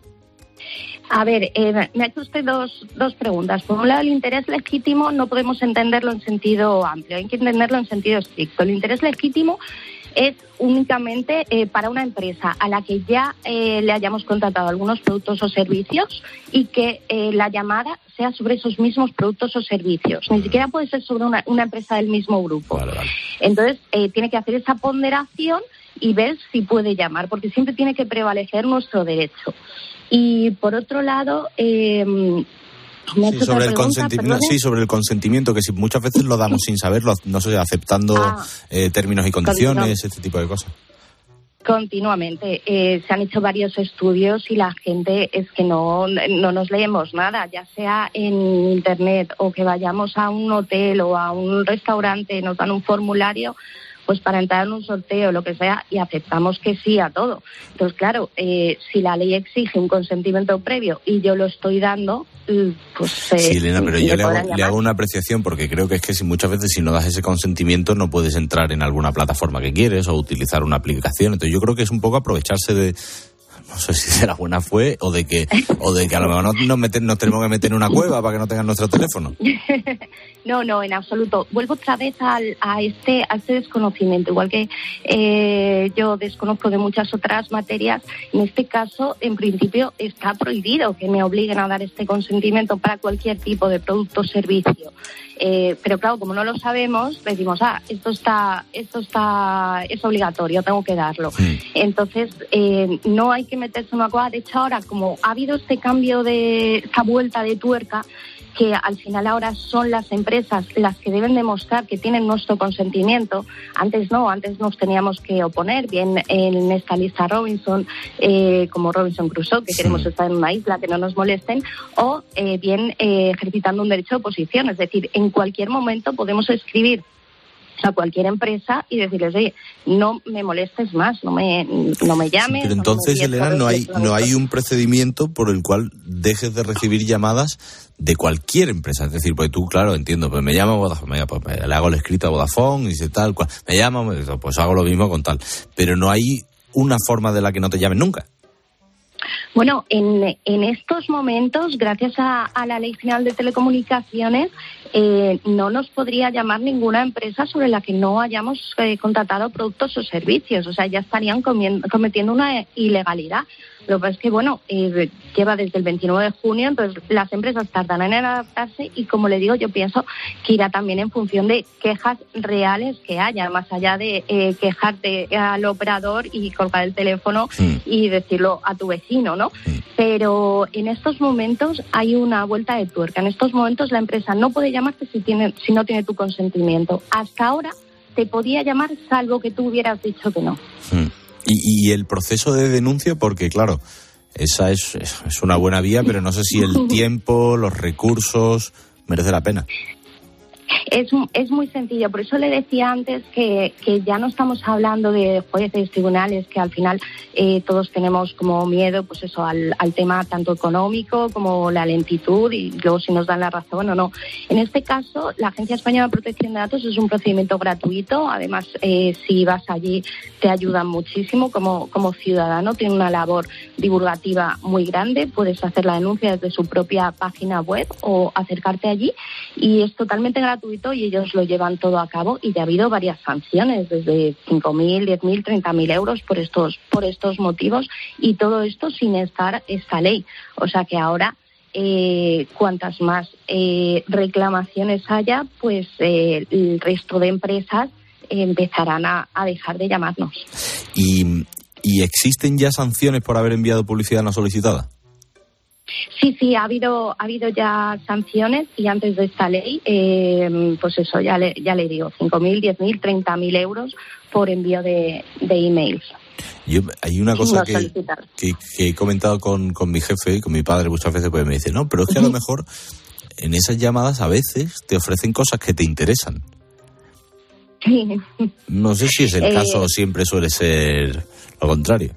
A ver, eh, me ha hecho usted dos, dos preguntas. Por un lado, el interés legítimo no podemos entenderlo en sentido amplio, hay que entenderlo en sentido estricto. El interés legítimo es únicamente eh, para una empresa a la que ya eh, le hayamos contratado algunos productos o servicios y que eh, la llamada sea sobre esos mismos productos o servicios. Ni siquiera puede ser sobre una, una empresa del mismo grupo. Vale, vale. Entonces, eh, tiene que hacer esa ponderación y ver si puede llamar, porque siempre tiene que prevalecer nuestro derecho. Y por otro lado, eh, me sí, sobre el consentimiento, sí, sobre el consentimiento, que si muchas veces lo damos sin saberlo, no sé, aceptando ah, eh, términos y condiciones, este tipo de cosas. Continuamente. Eh, se han hecho varios estudios y la gente es que no, no nos leemos nada, ya sea en internet o que vayamos a un hotel o a un restaurante, nos dan un formulario pues para entrar en un sorteo, lo que sea, y aceptamos que sí a todo. Entonces, claro, eh, si la ley exige un consentimiento previo y yo lo estoy dando, pues... Eh, sí, Elena, pero yo le hago, le hago una apreciación porque creo que es que si muchas veces si no das ese consentimiento no puedes entrar en alguna plataforma que quieres o utilizar una aplicación. Entonces yo creo que es un poco aprovecharse de... No sé si de la buena fue o de que o de que a lo mejor nos, nos, meten, nos tenemos que meter en una cueva para que no tengan nuestro teléfono. No, no, en absoluto. Vuelvo otra vez al, a este a este desconocimiento. Igual que eh, yo desconozco de muchas otras materias, en este caso, en principio, está prohibido que me obliguen a dar este consentimiento para cualquier tipo de producto o servicio. Eh, pero claro, como no lo sabemos, decimos, ah, esto está, esto está, es obligatorio, tengo que darlo. Sí. Entonces, eh, no hay que meterse en una cosa. De hecho, ahora, como ha habido este cambio de, esta vuelta de tuerca, que al final ahora son las empresas las que deben demostrar que tienen nuestro consentimiento. Antes no, antes nos teníamos que oponer, bien en esta lista Robinson, eh, como Robinson Crusoe, que sí. queremos estar en una isla, que no nos molesten, o eh, bien eh, ejercitando un derecho de oposición. Es decir, en cualquier momento podemos escribir a cualquier empresa y decirles, oye, no me molestes más, no me, no me llames. Sí, pero entonces, no Elena, no hay, no hay un procedimiento por el cual dejes de recibir llamadas de cualquier empresa. Es decir, pues tú, claro, entiendo, pues me llama Vodafone, pues me, le hago el escrito a Vodafone y dice tal cual, me llama, pues hago lo mismo con tal. Pero no hay una forma de la que no te llamen nunca. Bueno, en, en estos momentos, gracias a, a la Ley General de Telecomunicaciones, eh, no nos podría llamar ninguna empresa sobre la que no hayamos eh, contratado productos o servicios. O sea, ya estarían comiendo, cometiendo una ilegalidad. Lo que pasa es que, bueno, eh, lleva desde el veintinueve de junio, entonces las empresas tardarán en adaptarse y, como le digo, yo pienso que irá también en función de quejas reales que haya, más allá de eh, quejarte al operador y colgar el teléfono sí. y decirlo a tu vecino, ¿no? Sí. Pero en estos momentos hay una vuelta de tuerca. En estos momentos la empresa no puede llamarte si, tiene, si no tiene tu consentimiento. Hasta ahora te podía llamar salvo que tú hubieras dicho que no. Sí. Y, y el proceso de denuncia, porque claro, esa es, es una buena vía, pero no sé si el tiempo, los recursos, merece la pena. Es, es muy sencillo, por eso le decía antes que, que ya no estamos hablando de jueces, tribunales, que al final eh, todos tenemos como miedo, pues eso, al, al tema tanto económico como la lentitud y luego si nos dan la razón o no. En este caso, la Agencia Española de Protección de Datos es un procedimiento gratuito, además eh, si vas allí te ayudan muchísimo como, como ciudadano, tiene una labor divulgativa muy grande, puedes hacer la denuncia desde su propia página web o acercarte allí y es totalmente gratuito y ellos lo llevan todo a cabo y ya ha habido varias sanciones, desde cinco mil, diez mil, treinta mil euros por estos, por estos motivos y todo esto sin estar esta ley. O sea que ahora eh, cuantas más eh, reclamaciones haya, pues eh, el resto de empresas empezarán a, a dejar de llamarnos. ¿Y, ¿Y existen ya sanciones por haber enviado publicidad no solicitada? Sí, sí, ha habido ha habido ya sanciones y antes de esta ley, eh, pues eso, ya le, ya le digo, cinco mil, diez mil, treinta mil euros por envío de, de emails. Yo, hay una cosa no que, que, que he comentado con, con mi jefe y con mi padre muchas veces, pues me dice, no, pero es que a lo mejor en esas llamadas a veces te ofrecen cosas que te interesan. Sí. No sé si es el eh, caso o siempre suele ser lo contrario.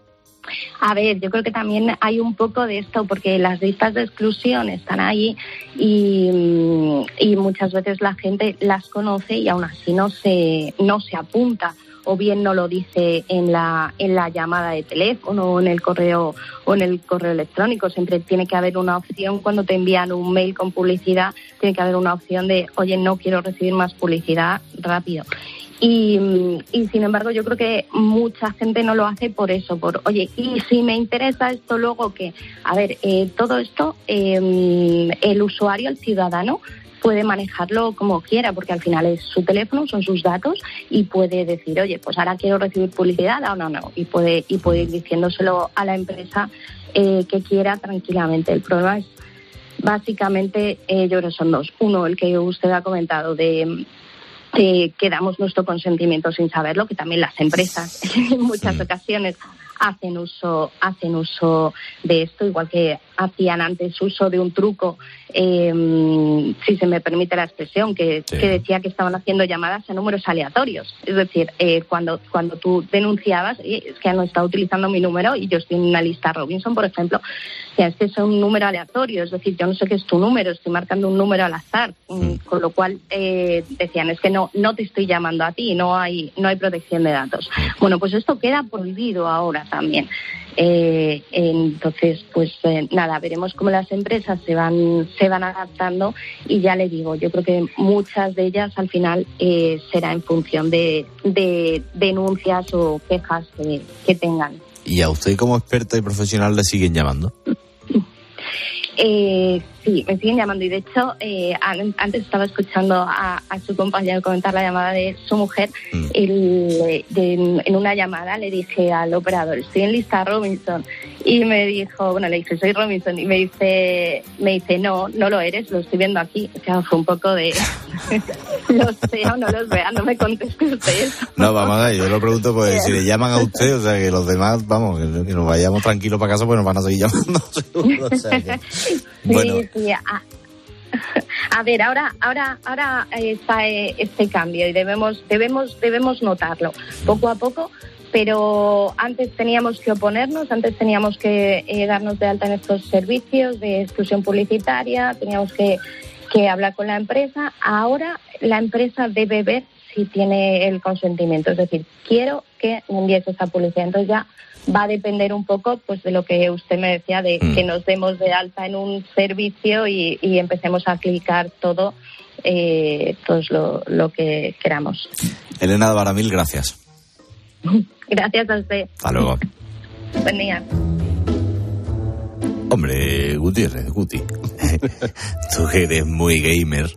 A ver, yo creo que también hay un poco de esto, porque las listas de exclusión están ahí y, y muchas veces la gente las conoce y aún así no se no se apunta, o bien no lo dice en la en la llamada de teléfono o en el correo o en el correo electrónico. Siempre tiene que haber una opción cuando te envían un mail con publicidad, tiene que haber una opción de, oye, no quiero recibir más publicidad, rápido. Y, y sin embargo yo creo que mucha gente no lo hace por eso, por oye, y si me interesa esto luego que, a ver, eh, todo esto eh, el usuario, el ciudadano puede manejarlo como quiera, porque al final es su teléfono, son sus datos y puede decir, oye, pues ahora quiero recibir publicidad, no, no, no, y puede, y puede ir diciéndoselo a la empresa eh, que quiera tranquilamente. El problema es básicamente, eh, yo creo que son dos. Uno, el que usted ha comentado de Eh, que damos nuestro consentimiento sin saberlo, que también las empresas en muchas sí. ocasiones hacen uso hacen uso de esto, igual que hacían antes uso de un truco eh, si se me permite la expresión, que, Sí. que decía que estaban haciendo llamadas a números aleatorios. Es decir, eh, cuando cuando tú denunciabas, "Oye, es que han estado utilizando mi número y yo estoy en una lista Robinson, por ejemplo, o sea, es que es un número aleatorio, es decir, yo no sé qué es tu número, estoy marcando un número al azar", mm. con lo cual eh, decían, es que no no te estoy llamando a ti, no hay no hay protección de datos. Bueno, pues esto queda prohibido ahora también. Eh, entonces, pues eh, nada, veremos cómo las empresas se van se van adaptando y ya le digo, yo creo que muchas de ellas al final eh, será en función de, de denuncias o quejas que, que tengan. ¿Y a usted como experta y profesional le siguen llamando? Eh, sí, me siguen llamando y de hecho eh, antes estaba escuchando a, a su compañero comentar la llamada de su mujer. Mm. El, de, en una llamada le dije al operador, estoy en lista Robinson, y me dijo, bueno, le dije, soy Robinson, y me dice, me dice no, no lo eres, lo estoy viendo aquí. O sea, fue un poco de, los vea o no los vea, no me conteste usted eso. No, vamos a ver, yo lo pregunto porque si le llaman a usted, o sea, que los demás, vamos, que, que nos vayamos tranquilos para casa, pues nos van a seguir llamando, seguro, o sea que... Bueno. Sí, sí. A, a ver, ahora, ahora, ahora está este cambio y debemos, debemos, debemos notarlo poco a poco. Pero antes teníamos que oponernos, antes teníamos que eh, darnos de alta en estos servicios de exclusión publicitaria, teníamos que, que hablar con la empresa. Ahora la empresa debe ver si tiene el consentimiento, es decir, quiero que me envíes esa publicidad. Entonces ya va a depender un poco pues de lo que usted me decía, de mm. que nos demos de alta en un servicio y, y empecemos a clicar todo, eh, pues lo, lo que queramos. Elena Álvaro, mil gracias. Gracias a usted. Hasta luego. Buen día. Hombre, Gutiérrez, Guti, tú que eres muy gamer.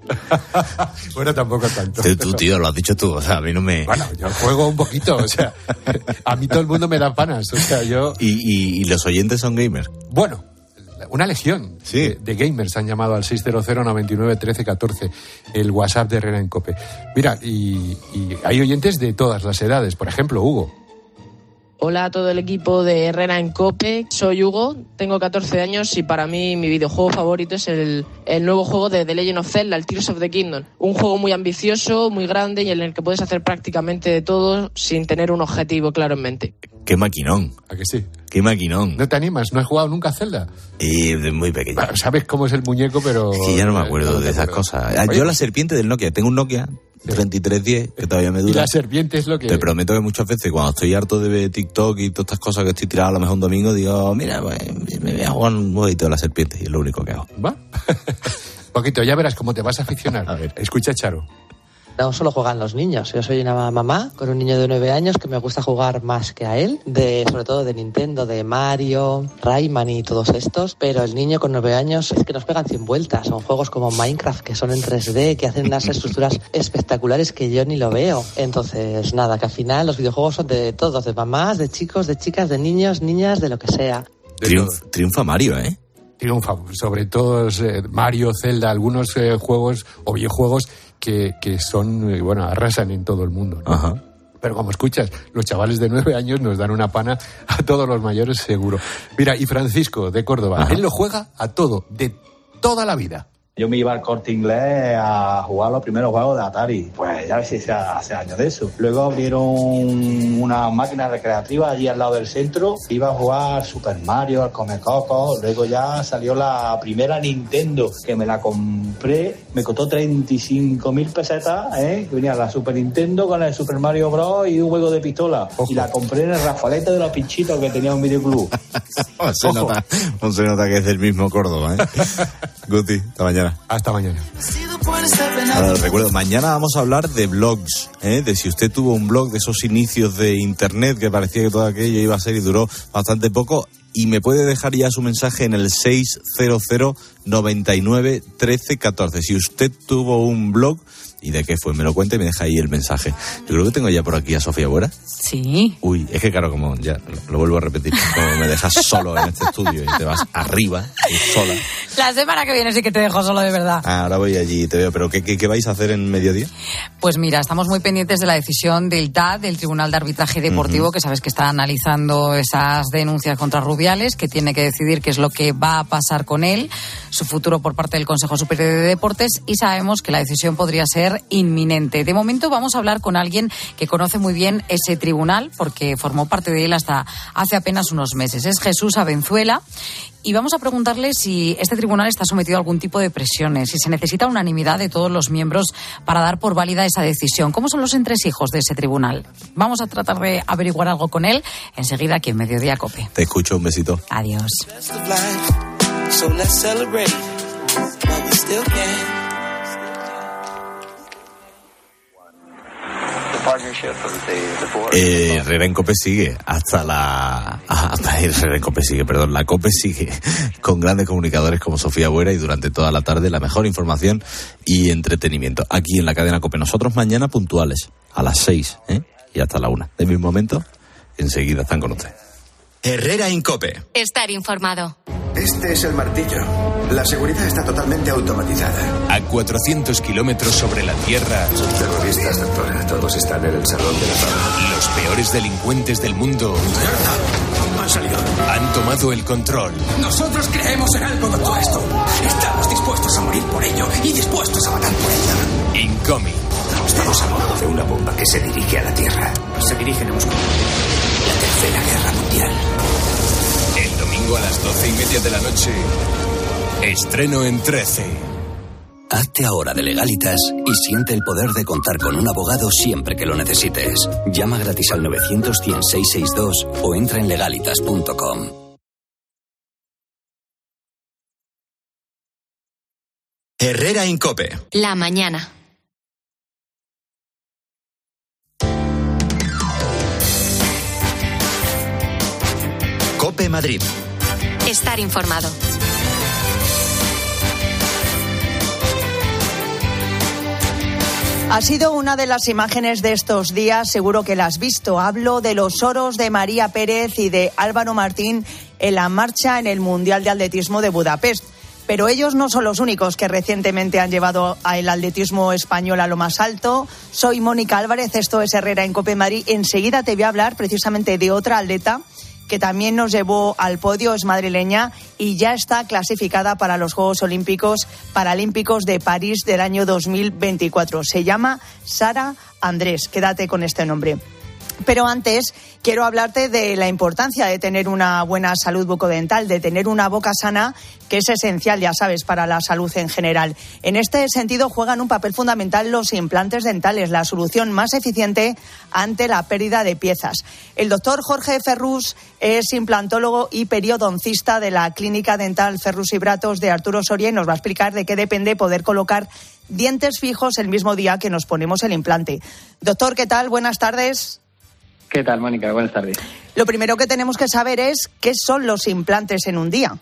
Bueno, tampoco tanto. Tú, tú, tío, lo has dicho tú, o sea, a mí no me... Bueno, yo juego un poquito, o sea, a mí todo el mundo me da panas, o sea, yo... ¿Y, y, y los oyentes son gamers? Bueno, una legión sí. de, de gamers han llamado al seis cero cero, noventa y nueve, trece, catorce, el WhatsApp de Herrera en COPE. Mira, y, y hay oyentes de todas las edades, por ejemplo, Hugo. Hola a todo el equipo de Herrera en COPE, soy Hugo, tengo catorce años y para mí mi videojuego favorito es el, el nuevo juego de The Legend of Zelda, el Tears of the Kingdom. Un juego muy ambicioso, muy grande y en el que puedes hacer prácticamente de todo sin tener un objetivo claro en mente. ¡Qué maquinón! ¿A que sí? ¡Qué maquinón! ¿No te animas? ¿No has jugado nunca a Zelda? Y de muy pequeño. Bueno, sabes cómo es el muñeco, pero... Es que ya no me acuerdo no de esas acuerdo. Ah, cosas. Oye, yo la serpiente del Nokia, tengo un Nokia treinta y tres diez que todavía me dura. Y la serpiente es lo que... Te prometo que muchas veces cuando estoy harto de ver TikTok y todas estas cosas que estoy tirado a lo mejor un domingo, digo, mira, pues, me voy a jugar un jueguito de la serpiente y es lo único que hago. ¿Va? Poquito, ya verás cómo te vas a aficionar. A ver, escucha, Charo. No solo juegan los niños. Yo soy una mamá con un niño de nueve años que me gusta jugar más que a él, de sobre todo de Nintendo, de Mario, Rayman y todos estos, pero el niño con nueve años es que nos pegan cien vueltas. Son juegos como Minecraft que son en tres D, que hacen unas estructuras espectaculares que yo ni lo veo. Entonces, nada, que al final los videojuegos son de todos, de mamás, de chicos, de chicas, de niños, niñas, de lo que sea. Triunf, triunfa Mario, ¿eh? Triunfa, sobre todo eh, Mario, Zelda, algunos eh, juegos o videojuegos que, que son, eh, bueno, arrasan en todo el mundo, ¿no? Ajá. Pero como escuchas, los chavales de nueve años nos dan una pana a todos los mayores seguro. Mira, y Francisco, de Córdoba, Ajá. él lo juega a todo, de toda la vida. Yo me iba al Corte Inglés a jugar los primeros juegos de Atari. Pues ya ves si hace años de eso. Luego abrieron una máquina recreativa allí al lado del centro. Iba a jugar Super Mario, al Comecoco. Luego ya salió la primera Nintendo, que me la compré. Me costó treinta y cinco mil pesetas, ¿eh? Que venía la Super Nintendo con el Super Mario Bros. Y un juego de pistola. Ojo. Y la compré en el Rafalete de los Pinchitos que tenía un videoclub. se, nota, se nota que es del mismo Córdoba, ¿eh? Guti, hasta mañana. Hasta mañana. Ahora, recuerdo, mañana vamos a hablar de blogs, ¿eh? De si usted tuvo un blog de esos inicios de internet que parecía que todo aquello iba a ser y duró bastante poco. Y me puede dejar ya su mensaje en el seis cero cero, noventa y nueve, trece, catorce. Si usted tuvo un blog y de qué fue. Me lo cuenta y me deja ahí el mensaje. Yo creo que tengo ya por aquí a Sofía Buera. Sí. Uy, es que claro, como ya lo vuelvo a repetir, como me dejas solo en este estudio y te vas arriba, y sola. La semana que viene sí que te dejo solo, de verdad. Ah, ahora voy allí y te veo. ¿Pero qué, qué, qué vais a hacer en mediodía? Pues mira, estamos muy pendientes de la decisión del T A D, del Tribunal de Arbitraje Deportivo, uh-huh. que sabes que está analizando esas denuncias contra Rubiales, que tiene que decidir qué es lo que va a pasar con él, su futuro por parte del Consejo Superior de Deportes, y sabemos que la decisión podría ser inminente. De momento vamos a hablar con alguien que conoce muy bien ese tribunal, porque formó parte de él hasta hace apenas unos meses. Es Jesús Abenzuela. Y vamos a preguntarle si este tribunal está sometido a algún tipo de presiones, si se necesita unanimidad de todos los miembros para dar por válida esa decisión. ¿Cómo son los entresijos de ese tribunal? Vamos a tratar de averiguar algo con él enseguida aquí en Mediodía COPE. Te escucho, un besito. Adiós. Eh, Herrera en COPE sigue hasta la ah, Herrera en COPE sigue, perdón, la COPE sigue con grandes comunicadores como Sofía Buera y durante toda la tarde la mejor información y entretenimiento aquí en la cadena COPE. Nosotros mañana puntuales a las seis, ¿eh? Y hasta la una. De mi momento, enseguida están con usted. Herrera en COPE. Estar informado. Este es el martillo. La seguridad está totalmente automatizada. A cuatrocientos kilómetros sobre la Tierra. Terroristas, doctora. Todos están en el salón de la fama. Los peores delincuentes del mundo han salido. Han tomado el control. Nosotros creemos en algo, doctor. Esto. Estamos dispuestos a morir por ello y dispuestos a matar por ella. Incoming. Estamos a bordo de una bomba que se dirige a la Tierra. Se dirige a Moscú. La Tercera Guerra Mundial. El domingo a las doce y media de la noche. Estreno en trece. Hazte ahora de Legalitas y siente el poder de contar con un abogado siempre que lo necesites. Llama gratis al novecientos cien seiscientos sesenta y dos o entra en legalitas punto com. Herrera en COPE. La mañana. COPE Madrid. Estar informado. Ha sido una de las imágenes de estos días, seguro que la has visto. Hablo de los oros de María Pérez y de Álvaro Martín en la marcha en el Mundial de Atletismo de Budapest. Pero ellos no son los únicos que recientemente han llevado al atletismo español a lo más alto. Soy Mónica Álvarez, esto es Herrera en COPE Madrid. Enseguida te voy a hablar precisamente de otra atleta que también nos llevó al podio, es madrileña y ya está clasificada para los Juegos Olímpicos Paralímpicos de París del año dos mil veinticuatro. Se llama Sara Andrés, quédate con este nombre. Pero antes quiero hablarte de la importancia de tener una buena salud bucodental, de tener una boca sana, que es esencial, ya sabes, para la salud en general. En este sentido juegan un papel fundamental los implantes dentales, la solución más eficiente ante la pérdida de piezas. El doctor Jorge Ferrús es implantólogo y periodoncista de la Clínica Dental Ferrús y Bratos de Arturo Soria y nos va a explicar de qué depende poder colocar dientes fijos el mismo día que nos ponemos el implante. Doctor, ¿qué tal? Buenas tardes. ¿Qué tal, Mónica? Buenas tardes. Lo primero que tenemos que saber es qué son los implantes en un día.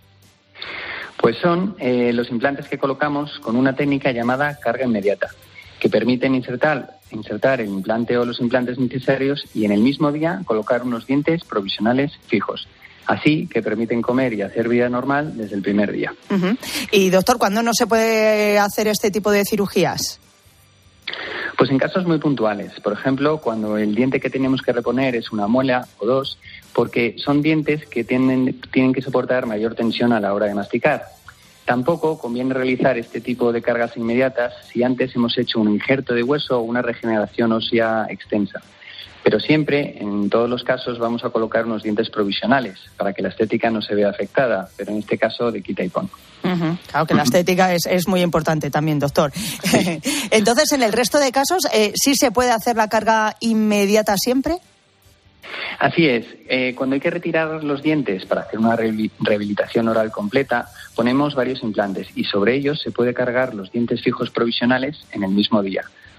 Pues son eh, los implantes que colocamos con una técnica llamada carga inmediata, que permiten insertar, insertar el implante o los implantes necesarios y en el mismo día colocar unos dientes provisionales fijos. Así que permiten comer y hacer vida normal desde el primer día. Uh-huh. Y, doctor, ¿cuándo no se puede hacer este tipo de cirugías? Pues en casos muy puntuales. Por ejemplo, cuando el diente que tenemos que reponer es una muela o dos, porque son dientes que tienen, tienen que soportar mayor tensión a la hora de masticar. Tampoco conviene realizar este tipo de cargas inmediatas si antes hemos hecho un injerto de hueso o una regeneración ósea extensa. Pero siempre, en todos los casos, vamos a colocar unos dientes provisionales para que la estética no se vea afectada, pero en este caso de quita y pon. Uh-huh. Claro que la estética es, es muy importante también, doctor. Sí. Entonces, en el resto de casos, eh, ¿sí se puede hacer la carga inmediata siempre? Así es. Eh, cuando hay que retirar los dientes para hacer una rehabilitación oral completa, ponemos varios implantes y sobre ellos se puede cargar los dientes fijos provisionales en el mismo día.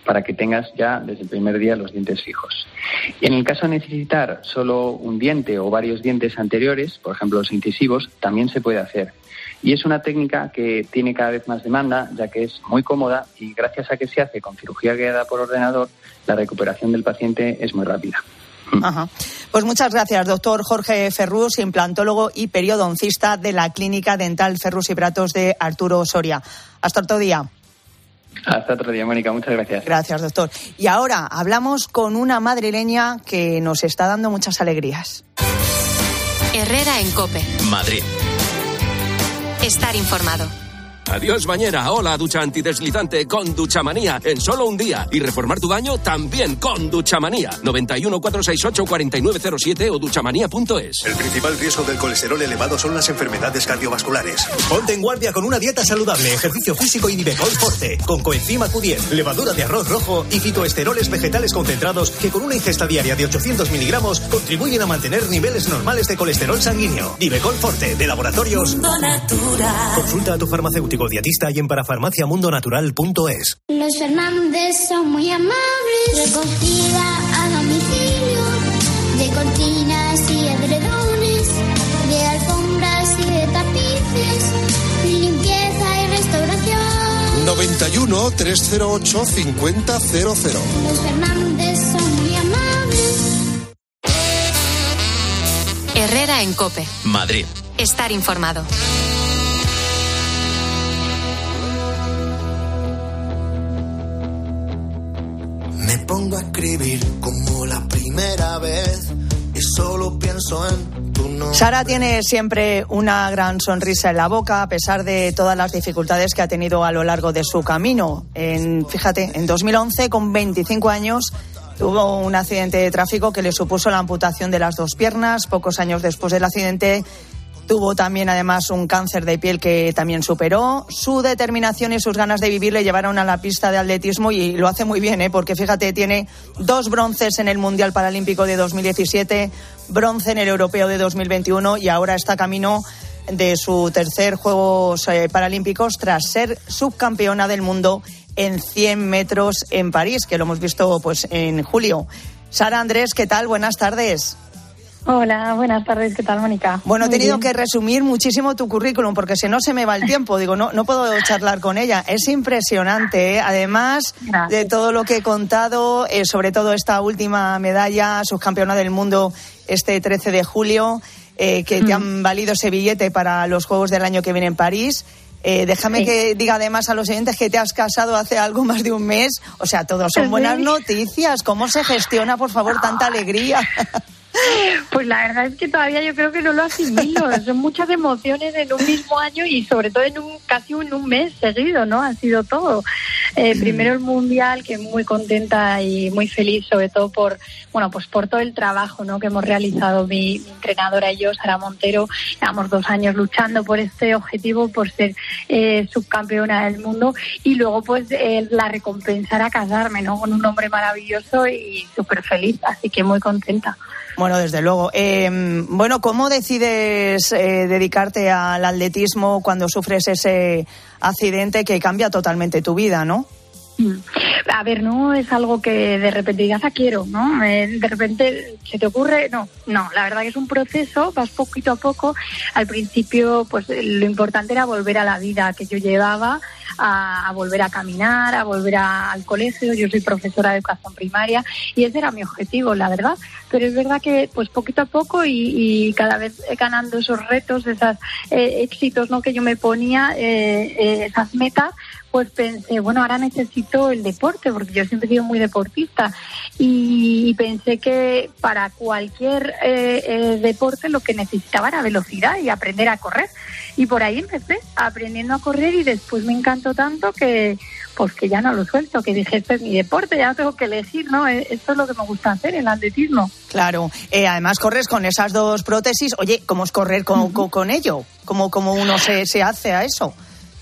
para que tengas ya desde el primer día los dientes fijos. Y en el caso de necesitar solo un diente o varios dientes anteriores, por ejemplo los incisivos, también se puede hacer. Y es una técnica que tiene cada vez más demanda, ya que es muy cómoda y gracias a que se hace con cirugía guiada por ordenador, la recuperación del paciente es muy rápida. Ajá. Pues muchas gracias, doctor Jorge Ferrús, implantólogo y periodoncista de la Clínica Dental Ferrús y Pratos de Arturo Soria. Hasta otro día. Hasta otro día, Mónica. Muchas gracias. Gracias, doctor. Y ahora hablamos con una madrileña que nos está dando muchas alegrías. Herrera en COPE. Madrid. Estar informado. Adiós bañera, hola ducha antideslizante con Duchamanía en solo un día. Y reformar tu baño también con Duchamanía. noventa y uno, cuatrocientos sesenta y ocho, cuarenta y nueve cero siete o duchamanía punto es. El principal riesgo del colesterol elevado son las enfermedades cardiovasculares. Ponte en guardia con una dieta saludable, ejercicio físico y Nivecol Forte. Con coenzima Q diez, levadura de arroz rojo y fitoesteroles vegetales concentrados que con una ingesta diaria de ochocientos miligramos contribuyen a mantener niveles normales de colesterol sanguíneo. Nivecol Forte, de Laboratorios Mundo Natural. Consulta a tu farmacéutico dietista y en parafarmaciamundonatural punto es. Los Fernández son muy amables. Recogida a domicilio de cortinas y edredones, de alfombras y de tapices, limpieza y restauración. noventa y uno, trescientos ocho, cincuenta cero cero. Los Fernández son muy amables. Herrera en COPE. Madrid. Estar informado. Me pongo a escribir como la primera vez y solo pienso en tu nombre. Sara tiene siempre una gran sonrisa en la boca a pesar de todas las dificultades que ha tenido a lo largo de su camino. En, fíjate, en dos mil once, con veinticinco años, tuvo un accidente de tráfico que le supuso la amputación de las dos piernas. Pocos años después del accidente tuvo también además un cáncer de piel que también superó. Su determinación y sus ganas de vivir le llevaron a la pista de atletismo y lo hace muy bien, ¿eh? Porque fíjate, tiene dos bronces en el Mundial Paralímpico de dos mil diecisiete, bronce en el Europeo de dos mil veintiuno y ahora está camino de su tercer Juegos eh, Paralímpicos tras ser subcampeona del mundo en cien metros en París, que lo hemos visto pues en julio. Sara, Andrés, ¿qué tal? Buenas tardes. Hola, buenas tardes, ¿qué tal, Mónica? Bueno, he Muy tenido bien. que resumir muchísimo tu currículum porque si no se me va el tiempo, digo, no no puedo charlar con ella. Es impresionante, ¿eh? Además Gracias. de todo lo que he contado, eh, sobre todo esta última medalla, subcampeona del mundo este trece de julio, eh, que mm. te han valido ese billete para los Juegos del año que viene en París. Eh, déjame sí. que diga además a los oyentes que te has casado hace algo más de un mes. O sea, todos son buenas noticias. ¿Cómo se gestiona, por favor, tanta alegría? Pues la verdad es que todavía yo creo que no lo asimilo. Son muchas emociones en un mismo año y sobre todo en un casi en un mes seguido, ¿no? Ha sido todo. Eh, primero el Mundial, que muy contenta y muy feliz, sobre todo por, bueno, pues por todo el trabajo, ¿no? Que hemos realizado mi, mi entrenadora y yo, Sara Montero. Llevamos dos años luchando por este objetivo, por ser eh, subcampeona del mundo y luego pues eh, la recompensa era casarme, ¿no? Con un hombre maravilloso y súper feliz, así que muy contenta. Bueno, desde luego. Eh, bueno, ¿cómo decides eh, dedicarte al atletismo cuando sufres ese accidente que cambia totalmente tu vida, no? A ver, no es algo que de repente digas, ah, quiero, ¿no? Eh, de repente se te ocurre, no, no, la verdad que es un proceso, vas poquito a poco. Al principio, pues lo importante era volver a la vida que yo llevaba, a, a volver a caminar, a volver a, al colegio. Yo soy profesora de educación primaria y ese era mi objetivo, la verdad. Pero es verdad que, pues poquito a poco y, y cada vez ganando esos retos, esos eh, éxitos, ¿no? Que yo me ponía, eh, eh, esas metas, pues pensé, bueno, ahora necesito el deporte, porque yo siempre he sido muy deportista y, y pensé que para cualquier eh, eh, deporte lo que necesitaba era velocidad y aprender a correr. Y por ahí empecé, aprendiendo a correr y después me encantó tanto que pues que ya no lo suelto, que dije, este es mi deporte, ya no tengo que elegir, ¿no? Esto es lo que me gusta hacer, el atletismo. Claro, eh, además corres con esas dos prótesis. Oye, ¿cómo es correr con, uh-huh. con, con ello? ¿Cómo, cómo uno se, se hace a eso?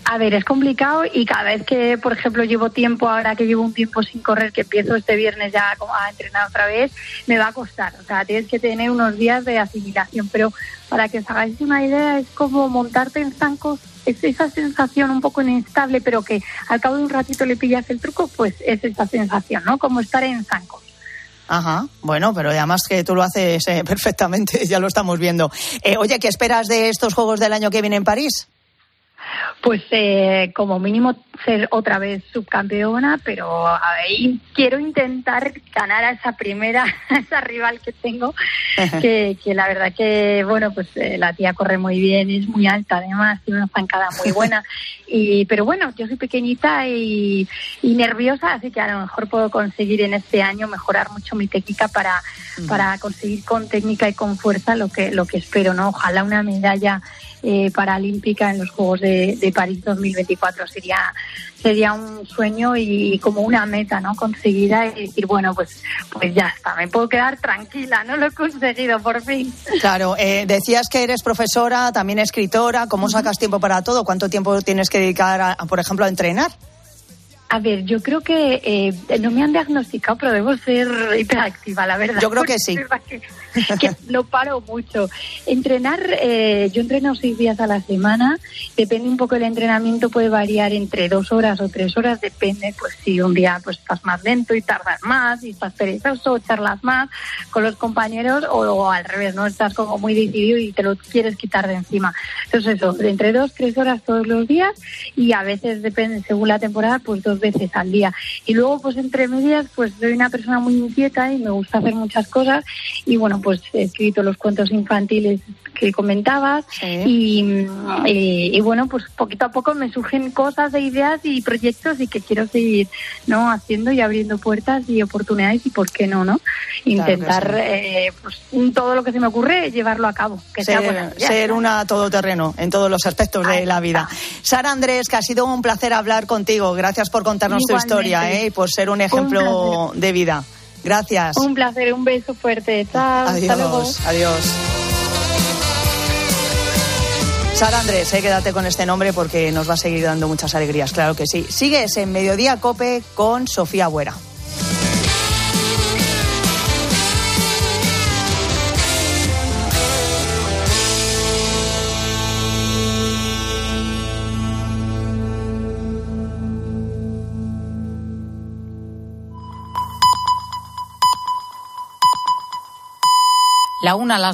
A ver, es complicado y cada vez que, por ejemplo, llevo tiempo, ahora que llevo un tiempo sin correr, que empiezo este viernes ya a entrenar otra vez, me va a costar. O sea, tienes que tener unos días de asimilación. Pero para que os hagáis una idea, es como montarte en zancos, es esa sensación un poco inestable, pero que al cabo de un ratito le pillas el truco, pues es esa sensación, ¿no? Como estar en zancos. Ajá, bueno, pero además que tú lo haces eh, perfectamente, ya lo estamos viendo. Eh, oye, ¿qué esperas de estos Juegos del año que viene en París? Pues eh, como mínimo ser otra vez subcampeona, pero a ver, quiero intentar ganar a esa primera, a esa rival que tengo, que, que la verdad que, bueno, pues eh, la tía corre muy bien, es muy alta además, tiene una zancada muy buena, y pero bueno, yo soy pequeñita y, y nerviosa, así que a lo mejor puedo conseguir en este año mejorar mucho mi técnica para, uh-huh. para conseguir con técnica y con fuerza lo que, lo que espero, ¿no? Ojalá una medalla Eh, paralímpica en los Juegos de, de París dos mil veinticuatro sería sería un sueño y como una meta, ¿no? Conseguida, y decir, bueno, pues pues ya está, me puedo quedar tranquila, no lo he conseguido por fin. Claro, eh, decías que eres profesora, también escritora, ¿cómo sacas tiempo para todo? ¿Cuánto tiempo tienes que dedicar, a, a, por ejemplo, a entrenar? A ver, yo creo que eh, no me han diagnosticado, pero debo ser hiperactiva, la verdad. Yo creo que sí. Que, que no paro mucho. Entrenar, eh, yo entreno seis días a la semana, depende un poco del entrenamiento, puede variar entre dos horas o tres horas, depende, pues si un día pues estás más lento y tardas más, y estás perezoso, charlas más con los compañeros, o, o al revés, ¿no? Estás como muy decidido y te lo quieres quitar de encima. Entonces eso, de entre dos, tres horas todos los días, y a veces depende, según la temporada, pues dos veces al día. Y luego, pues entre medias, pues soy una persona muy inquieta y me gusta hacer muchas cosas, y bueno, pues he escrito los cuentos infantiles que comentabas, sí. y, y, y bueno, pues poquito a poco me surgen cosas e ideas y proyectos, y que quiero seguir, ¿no? Haciendo y abriendo puertas y oportunidades, y por qué no, ¿no? Intentar, claro sí. eh, pues todo lo que se me ocurre, llevarlo a cabo. Que ser, sea buena, ser una todoterreno en todos los aspectos Ahí de la vida. Está. Sara Andrés, que ha sido un placer hablar contigo. Gracias por contarnos Igualmente. tu historia, ¿eh? Y por ser un ejemplo un de vida. Gracias. Un placer, un beso fuerte. Chao. Adiós. Hasta luego. Adiós. Sara Andrés, eh, quédate con este nombre porque nos va a seguir dando muchas alegrías, claro que sí. Sigues en Mediodía Cope con Sofía Buera. La una, las